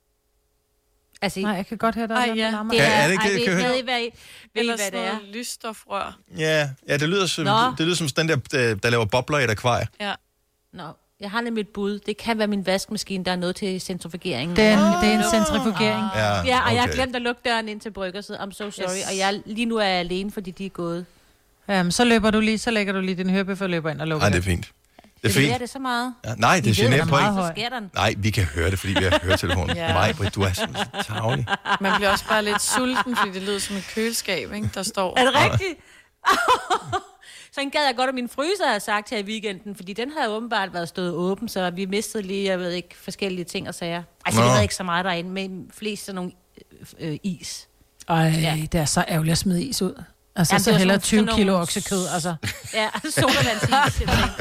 Altså, Nej, jeg kan godt høre dig. Ej, ja. det Ja, er, er det ikke ej, det, ved, kan jeg ved, høre? I, hvad, I- ved I, Eller hvad sådan det er? noget lysstofrør. Ja, ja det, lyder som, Nå. det lyder som sådan den der, der, der laver bobler i et akvarie. Ja. Nå. Jeg har nemlig et bud. Det kan være min vaskemaskine, der er noget til centrifugeringen. Det er en, det er en centrifugering. Ja, Ja, og jeg har okay. glemt at lukke døren ind til bryggerset. I'm so sorry. Yes. Og jeg, lige nu er jeg alene, fordi de er gået. Jamen, så løber du lige, så lægger du lige din hørebøf og løber ind og lukker Nej, det er fint. Det er Det fint. det så meget. Ja, nej, det I ved, generer der på er ikke. meget høj. Nej, vi kan høre det, fordi vi har høretelefonen. Ja. Maj, Britt, du er simpelthen så tarvelig. Man bliver også bare lidt sulten, fordi det lyder som et køleskab, ikke? Der står... Er det rigtigt? Så en gad jeg godt, at min fryser har sagt her i weekenden, fordi den har åbenbart været stået åben, så vi mistede lige, jeg ved ikke, forskellige ting og sager. Altså, Nå. det ved ikke så meget derinde, men flest sådan nogle øh, øh, is. Ej, ja. Det er så ærgerligt at smide is ud. Altså, Jamen, så det var hellere sådan- tyve sådan kilo nogle- oksekød, altså. Ja, sodavandsis.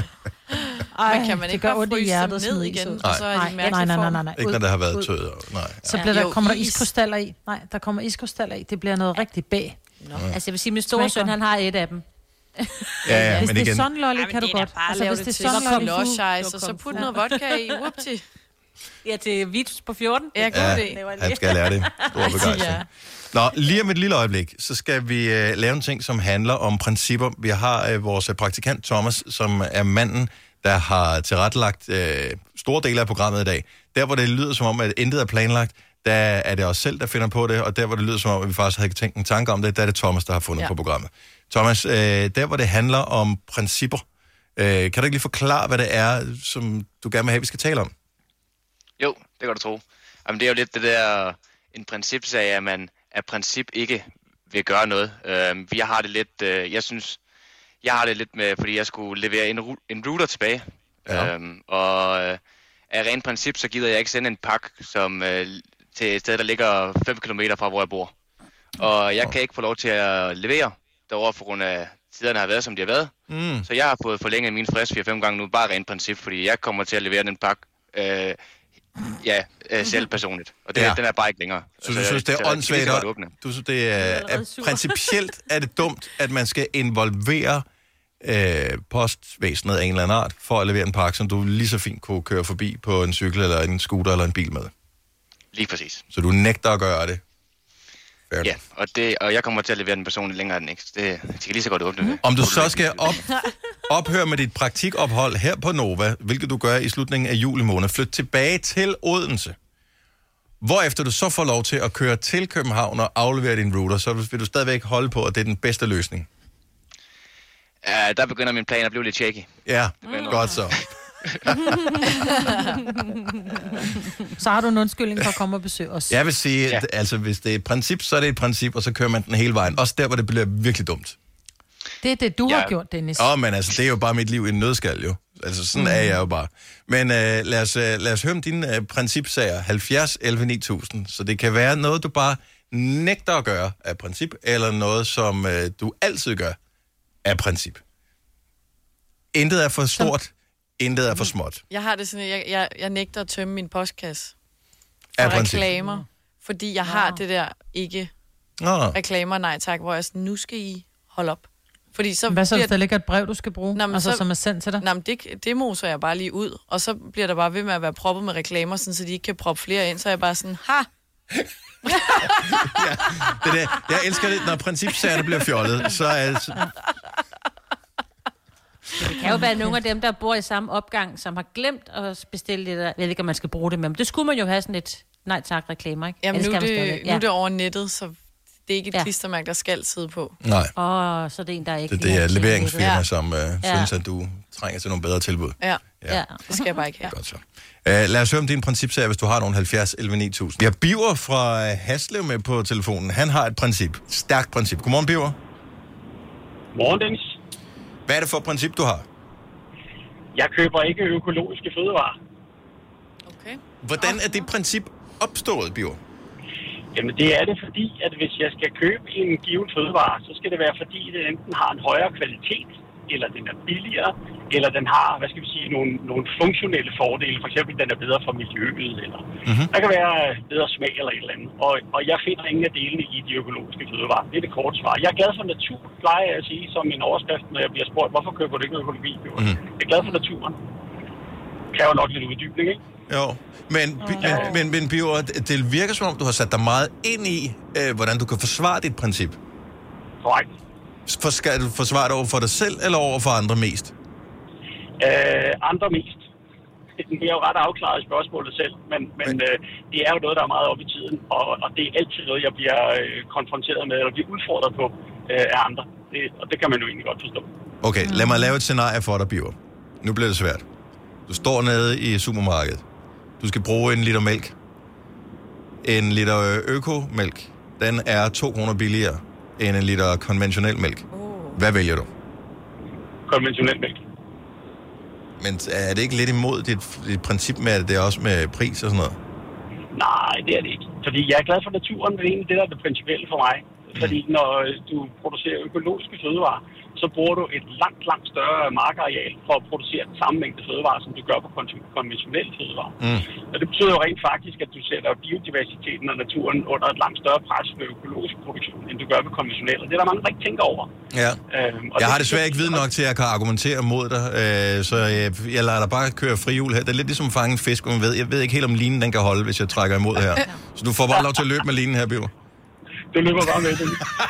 Ej, Men kan man det ikke gør bare ondt i fryse hjertet dem at smide ned is igen, ud. og så er de Nej, mærkelig nej, nej, nej, form? nej, nej. Ikke når der har været tød. Nej. Så Ja. bliver der, Jo, kommer der is. iskrystaller i. Nej, der kommer iskrystaller i. Det bliver noget rigtig bag. Nå. Altså, jeg vil sige, min store søn, han har et af dem. Ja, ja, Hvis men det er igen. sådan lolly, kan du godt. Altså, hvis det er sådan kung noget fu. lush ice, og så put noget vodka i, whoopty. Ja, til Vitus på fjorten. Ja, god Ja, idé. han skal lære det. Stor begejstring. Ja. Nå, lige om et lille øjeblik, så skal vi uh, lave en ting, som handler om principper. Vi har uh, vores praktikant Thomas, som er manden, der har tilrettelagt uh, store dele af programmet i dag. Der, hvor det lyder som om, at intet er planlagt, der er det os selv, der finder på det, og der, hvor det lyder som om, at vi faktisk havde tænkt en tanke om det, der er det Thomas, der har fundet Ja. på programmet. Thomas, uh, der, hvor det handler om principper, uh, kan du ikke lige forklare, hvad det er, som du gerne vil have, vi skal tale om? Jo, det kan du tro. Jamen, det er jo lidt det der, en principsag, at man af princip ikke vil gøre noget. Uh, vi har det lidt, uh, jeg synes, jeg har det lidt med, fordi jeg skulle levere en, ru- en router tilbage. Ja. Um, og uh, af ren princip, så gider jeg ikke sende en pakke som, uh, til et sted, der ligger fem kilometer fra, hvor jeg bor. Og jeg kan ikke få lov til at levere derovre, på grund af tiderne har været, som de har været. Mm. Så jeg har fået forlænget min frist fire fem gange nu, bare rent princip, fordi jeg kommer til at levere den pakke, øh, ja, øh, selv personligt. Og det, Ja. ja. den er bare ikke længere. Så du synes, det er åndssvagt, at og åbne. du synes, det er, er principielt er det dumt, at man skal involvere øh, postvæsenet af en eller anden art, for at levere en pakke, som du lige så fint kunne køre forbi på en cykel, eller en scooter, eller en bil med. Lige præcis. Så du nægter at gøre det. Fair Ja, enough. og, det, og jeg kommer til at levere den personligt længere end ikke. Det, de kan lige så godt åbne det. Om du så skal op, ophøre med dit praktikophold her på Nova, hvilket du gør i slutningen af juli måned, flyt tilbage til Odense. Hvorefter du så får lov til at køre til København og aflevere din router, så vil du stadigvæk holde på, at det er den bedste løsning. Ja, der begynder min plan at blive lidt shaky. Ja, godt så. Så har du en undskyldning for at komme og besøge os. Jeg vil sige, ja. at, altså hvis det er et princip, så er det et princip, og så kører man den hele vejen. Også der, hvor det bliver virkelig dumt. Det er det, du Ja. har gjort, Dennis. Åh, men altså, det er jo bare mit liv i en nødskal, jo. Altså, sådan mm. er jeg jo bare. Men øh, lad, os, øh, lad os høre om dine øh, principsager. halvfjerds elleve ni tusind. Så det kan være noget, du bare nægter at gøre af princip, eller noget, som øh, du altid gør af princip. Intet er for stort, intet er for småt. Jeg har det sådan, jeg, jeg, jeg nægter at tømme min postkasse Af for princip. reklamer, fordi jeg har det der ikke Nå. reklamer, nej tak, hvor jeg sådan, nu skal I holde op. Fordi så Hvad så, hvis bliver- der ligger et brev, du skal bruge, Nå, men altså, så- som er sendt til dig? Nå, men det, det moser jeg bare lige ud, og så bliver der bare ved med at være proppet med reklamer, sådan, så de ikke kan proppe flere ind, så er jeg bare sådan, ha! Det der, jeg elsker det, når principsagerne bliver fjollet. Så er så, Det kan jo være nogle af dem, der bor i samme opgang, som har glemt at bestille det der. Jeg ved ikke, om man skal bruge det med, men det skulle man jo have sådan et nej tak reklamer, ikke? Jamen, Ellers nu er, kan man det, stadigvæk. nu er det over nettet, så det er ikke et Ja. ja. klistermærke, der skal sidde på. nej, Åh, oh, så det er en, der ikke... det, det er et leveringsfirma, Ja. som øh, Ja. synes, at du trænger til nogle bedre tilbud. Ja, Ja. Ja. det skal jeg bare ikke have. Godt så. Uh, lad os høre om din principsag, hvis du har nogle halvfjerds elleve ni tusind. Vi har Biver fra øh, Haslev med på telefonen. Han har et princip. Stærkt princip. Godmorgen, Biver. Morgen, Dennis. Hvad er det for et princip, du har? Jeg køber ikke økologiske fødevarer. Okay. Hvordan er det princip opstået, Biver? Jamen, det er det fordi, at hvis jeg skal købe en given fødevare, så skal det være fordi, det enten har en højere kvalitet, eller den er billigere, eller den har, hvad skal vi sige, nogle, nogle funktionelle fordele. For eksempel, den er bedre for miljøet, eller mm-hmm. der kan være bedre smag eller et eller andet. Og, og jeg finder ingen af delene i de økologiske fødevarer. Det er det korte svar. Jeg er glad for natur, plejer jeg at sige, som en overskrift, når jeg bliver spurgt, hvorfor køber du ikke økologi? Mm-hmm. Jeg er glad for naturen. Kræver nok lidt uddybning, ikke? Jo, men, men, men, men Biver, det virker som om, du har sat dig meget ind i, øh, hvordan du kan forsvare dit princip. Korrekt. For, skal du forsvare det over for dig selv, eller over for andre mest? Øh, andre mest. det er jo ret afklaret i spørgsmålet selv, men, men øh, det er jo noget, der er meget op i tiden, og, og det er altid noget, jeg bliver øh, konfronteret med, eller bliver udfordret på øh, af andre. Det, og det kan man jo egentlig godt forstå. Okay, lad mig lave et scenarie for dig, Biver. Nu bliver det svært. Du står nede i supermarkedet. Du skal bruge en liter mælk. En liter økomælk, den er to kroner billigere end en liter konventionel mælk. Hvad vælger du? Konventionel mælk. Men er det ikke lidt imod dit, dit princip med, at det er også med pris og sådan noget? Nej, det er det ikke. Fordi jeg er glad for naturen, det er egentlig det, der er det principielle for mig. Fordi når du producerer økologiske fødevarer, så bruger du et langt, langt større markareal for at producere den samme mængde fødevarer, som du gør på konventionelle fødevarer. Mm. Og det betyder jo rent faktisk, at du sætter biodiversiteten og naturen under et langt større pres ved økologisk produktion, end du gør ved konventionelle. Og det er der mange, der ikke tænker over. Ja. Øhm, jeg har desværre ikke viden nok til, at jeg kan argumentere mod dig, øh, så jeg, jeg lader dig bare køre frihjul her. Det er lidt ligesom at fange en fisk, man ved. Jeg ved ikke helt, om linen den kan holde, hvis jeg trækker imod her. Så du får bare lov til at løbe med linen her, Biver. Det løber bare med det.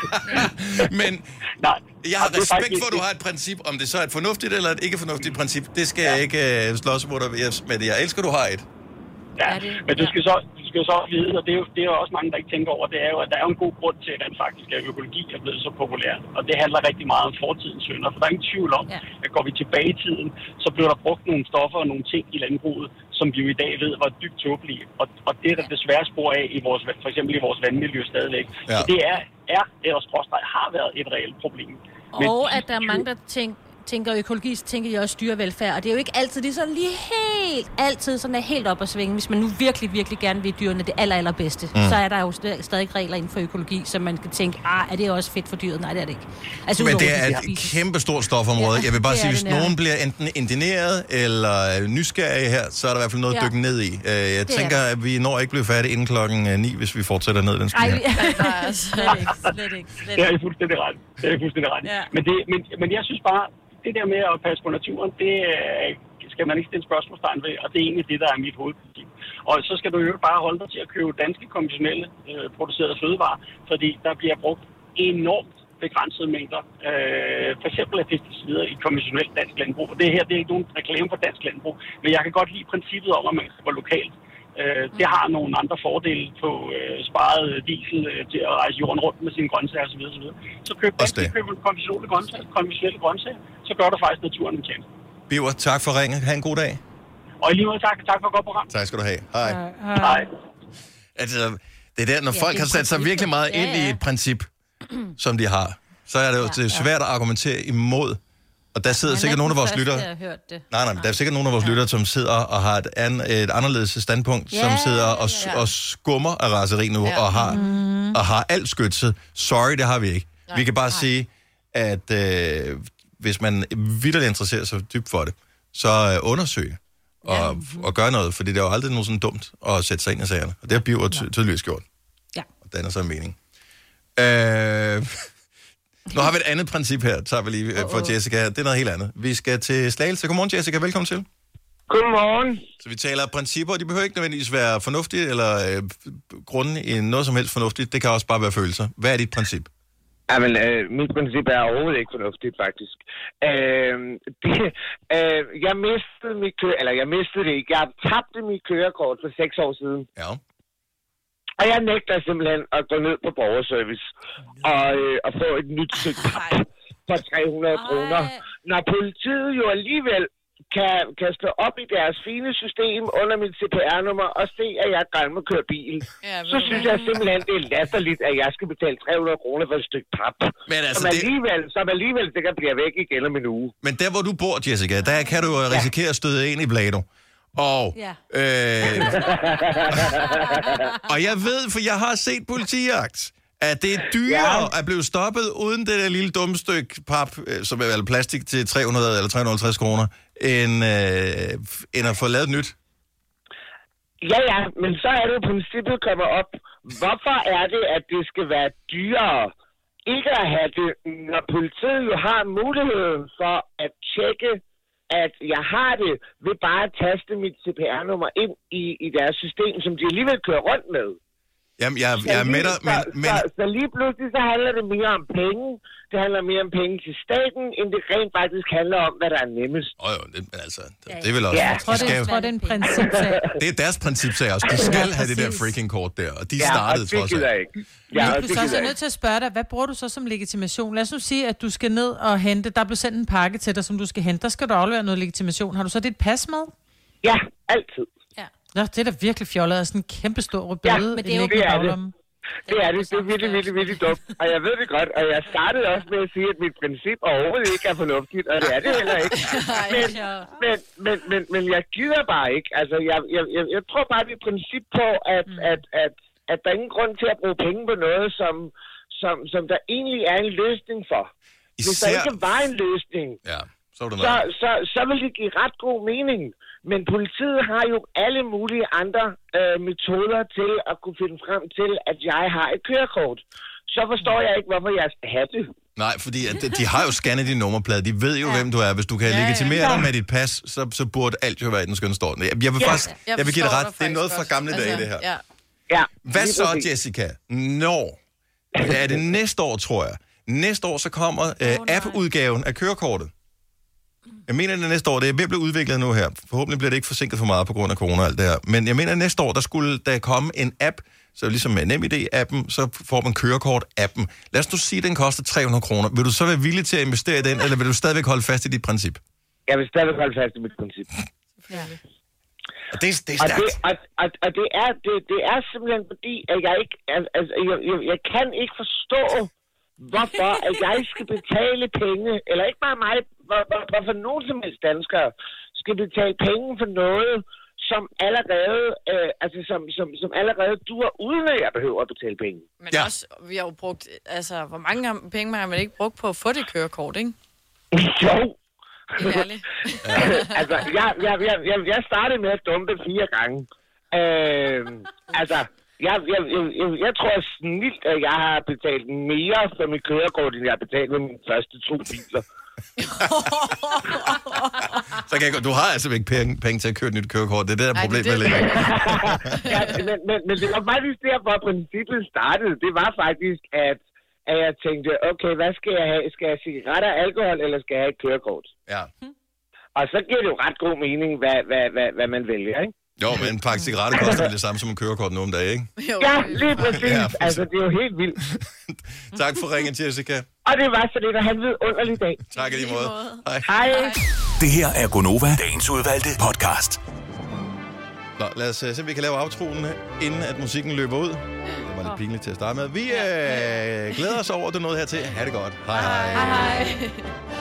Men nej, jeg har respekt for, at du har et princip. Om det så er et fornuftigt eller et ikke fornuftigt princip, det skal ja. jeg ikke uh, slås mod dig. Men jeg elsker, at du har et. Ja, men du skal så, du skal så vide, og det er, jo, det er jo også mange, der ikke tænker over, det er jo, at der er en god grund til, at faktisk at økologi er blevet så populært. Og det handler rigtig meget om fortidens synder. For der er ingen tvivl om, ja. at går vi tilbage i tiden, så blev der brugt nogle stoffer og nogle ting i landbruget, som vi jo i dag ved var dybt tåbelige. Og, og det er der desværre spor af, i vores, for eksempel i vores vandmiljø stadigvæk. Ja. Så det er, er eller skråstreg har været et reelt problem. Og Men, at der er mange, der tænker, tænker økologi, så tænker jeg også dyrevelfærd. Og det er jo ikke altid, det er sådan lige helt, altid sådan er helt op at svinge. Hvis man nu virkelig, virkelig gerne vil dyrene det aller, allerbedste, mm. så er der jo stadig regler inden for økologi, så man kan tænke, ah, er det også fedt for dyret? Nej, det er det ikke. Altså, Men det er et kæmpe stort stofområde. Ja, jeg vil bare sige, hvis nogen bliver enten indigneret eller nysgerrige her, så er der i hvert fald noget ja. at dykke ned i. Jeg det tænker, at vi når ikke blive færdige inden klokken ni, hvis vi fortsætter ned den sti her. Nej, slet ikke, slet ikke. Slet det er fuldstændig ret. Det er fuldstændig ret. Ja. Men, det, men, men jeg synes bare, det der med at passe på naturen, det skal man ikke stille spørgsmålstegn ved, og det er egentlig det, der er mit hovedprincip. Og så skal du jo bare holde dig til at købe danske konventionelle øh, producerede fødevarer, fordi der bliver brugt enormt begrænsede mængder, øh, for eksempel af pesticider i konventionelt dansk landbrug. Og det her, det er ikke nogen reklame for dansk landbrug, men jeg kan godt lide princippet om, at man skal gå lokalt. Øh, det har nogle andre fordele på øh, sparet diesel øh, til at rejse jorden rundt med sine grøntsager osv. osv. Så køb danske, køb konventionelle grøntsager, konventionelle grøntsager, så gør du faktisk naturen en tjeneste. Biver, tak for ringet. Ha' en god dag. Og i lige måde tak. Tak for et godt program. Tak skal du have. Hej. Hej. Hej. Altså, det er der, når ja, folk har sat sig virkelig meget ja, ja. ind i et princip, som de har, så er det jo ja, svært at argumentere imod. Og der sidder sikkert nogle af vores lyttere... Nej, nej, der er sikkert nogle af vores ja. lyttere, som sidder og har et, an, et anderledes standpunkt, ja, som sidder og, ja, ja. og skummer af raseri nu, ja. og, har, mm. og har alt skytset. Sorry, det har vi ikke. Nej, vi kan bare nej. sige, at øh, hvis man vitterligt interesserer sig dybt for det, så øh, undersøg og, ja. og gør noget, fordi det er jo aldrig noget sådan dumt at sætte sig ind i sagerne. Og det har Biver ty- tydeligvis gjort. Ja. Og den er så en mening. Øh... Nu har vi et andet princip her, tager vi lige for uh-oh. Jessica. Det er noget helt andet. Vi skal til Slagelse. Godmorgen, Jessica. Velkommen til. Godmorgen. Så vi taler principper, de behøver ikke nødvendigvis være fornuftige, eller øh, grunden i noget som helst fornuftigt. Det kan også bare være følelser. Hvad er dit princip? Jamen, øh, mit princip er overhovedet ikke fornuftigt, faktisk. Øh, det, øh, jeg mistede mit kø- eller jeg mistede det ikke. Jeg tabte mit kørekort for seks år siden. Ja. Og jeg nægter simpelthen at gå ned på borgerservice og, øh, og få et nyt stykke pap for tre hundrede kroner. Når politiet jo alligevel kan, kan slå op i deres fine system under mit C P R-nummer og se, at jeg er gang med at køre bil, ja, så synes jeg simpelthen, det er latterligt, at jeg skal betale tre hundrede kroner for et stykke pap. Men altså, som, alligevel, det... som alligevel sikkert bliver væk igen om en uge. Men der, hvor du bor, Jessica, der kan du risikere at støde ind i Blado. Og, ja. øh, og jeg ved, for jeg har set politijagt, at det er dyrere ja. at blive stoppet uden det der lille dumme stykke pap, som er vel plastik til tre hundrede eller tre hundrede og halvtreds kroner, end, øh, end at få lavet nyt. Ja, ja, men så er det jo princippet kommer op. Hvorfor er det, at det skal være dyrere ikke at have det, når politiet jo har muligheden for at tjekke, at jeg har det, ved bare at taste mit C P R-nummer ind i, i deres system, som de alligevel kører rundt med. Jamen, jeg, jeg er med dig, men... Så, men... Så, så lige pludselig så handler det mere om penge. Det handler mere om penge til staten, end det rent faktisk handler om, hvad der er nemmest. Åh oh, jo, det, altså, det, det er vel også... Ja. Jeg tror, det, jeg tror, det er en principsag. Det er deres principsag også. De skal have det der freaking kort der, og de Ja, startede og det trods gider alt. jeg ikke. Ja, og du det så er gider jeg jeg nødt til at spørge dig, hvad bruger du så som legitimation? Lad os nu sige, at du skal ned og hente, der blev sendt en pakke til dig, som du skal hente. Der skal du aflevere noget legitimation. Har du så dit pas med? Ja, altid. Ja. Nå, det er da virkelig fjollet, at sådan en kæmpe stor rødbøde. Ja, men det er jo- det er det. Det er det. Det er virkelig, virkelig, virkelig dumt. Og jeg ved det godt. Og jeg startede også med at sige, at mit princip overhovedet ikke er fornuftigt. Og det er det heller ikke. Men, men, men, men, men jeg gider bare ikke. Altså, jeg, jeg, jeg, jeg tror bare, det er et princip på, at, mm. at, at, at der er ingen grund til at bruge penge på noget, som, som, som der egentlig er en løsning for. Hvis Især... der ikke var en løsning, ja, så, er det så, så, så vil det give ret god mening. Men politiet har jo alle mulige andre øh, metoder til at kunne finde frem til, at jeg har et kørekort. Så forstår jeg ikke, hvorfor jeg skal have det. Nej, fordi at de har jo scannet din nummerplade. De ved jo, ja. hvem du er. Hvis du kan ja, legitimere ja. dig med dit pas, så, så burde alt jo være i den skønne står. Jeg, jeg vil Ja. faktisk, Jeg jeg vil give dig ret. forstår Det er dig noget fra faktisk gamle godt. dage, Altså, det her. Ja. Ja. Hvad lige så, præcis. Jessica? Når? Er det næste år, tror jeg. Næste år, så kommer øh, app-udgaven af kørekortet. Jeg mener, det er næste år. Det er ved at blive udviklet nu her. Forhåbentlig bliver det ikke forsinket for meget på grund af corona og alt det her. Men jeg mener, at næste år, der skulle der komme en app, så ligesom med NemID-appen, så får man kørekort-appen. Lad os nu sige, at den koster tre hundrede kroner. Vil du så være villig til at investere i den, eller vil du stadigvæk holde fast i dit princip? Jeg vil stadigvæk holde fast i mit princip. Ja. Og det, det er Og stærkt. det, og, og, og det, er, det, det er simpelthen fordi, at jeg ikke, altså, jeg, jeg, jeg kan ikke forstå, hvorfor at jeg skal betale penge, eller ikke bare mig, hvor- hvor- hvorfor nogen som helst danskere skal betale penge for noget, som allerede, øh, altså som, som, som allerede duer, uden at jeg behøver at betale penge. Men ja. også, vi har jo brugt, altså, hvor mange penge har man ikke brugt på at få det kørekort, ikke? Jo. Helt ærligt. altså, jeg, jeg, jeg, jeg, jeg startede med at dumpe fire gange. Øh, altså, jeg, jeg, jeg, jeg, jeg tror snilt, at jeg har betalt mere for mit kørekort, end jeg har betalt med mine første to biler. Så kan jeg, godt- du har altså ikke penge, penge til at købe et nyt kørekort. Det er det, der er problemet med det. ja, men, men, men det var faktisk der, hvor princippet startede. Det var faktisk, at, at jeg tænkte, okay, hvad skal jeg have? Skal jeg have cigaretter, alkohol, eller skal jeg have et kørekort? Ja. Og så giver det jo ret god mening, hvad, hvad, hvad, hvad man vælger, ikke? Jo, men en pakke cigaretter koster vel det samme som en kørekort nogle dage, ikke? Ja, lige præcis. Ja, Ja, præcis. altså, det er jo helt vildt. Tak for ringen, Jessica. Og det var så lidt at have en vidunderlig dag. Tak i lige måde. Hej. Hej. Det her er Gonova, dagens udvalgte podcast. Nå, lad os uh, se, om vi kan lave aftroen, inden at musikken løber ud. Det var lidt pinligt til at starte med. Vi øh, glæder os over, at du nåede hertil. Ha' det godt. Hej hej. Hej hej.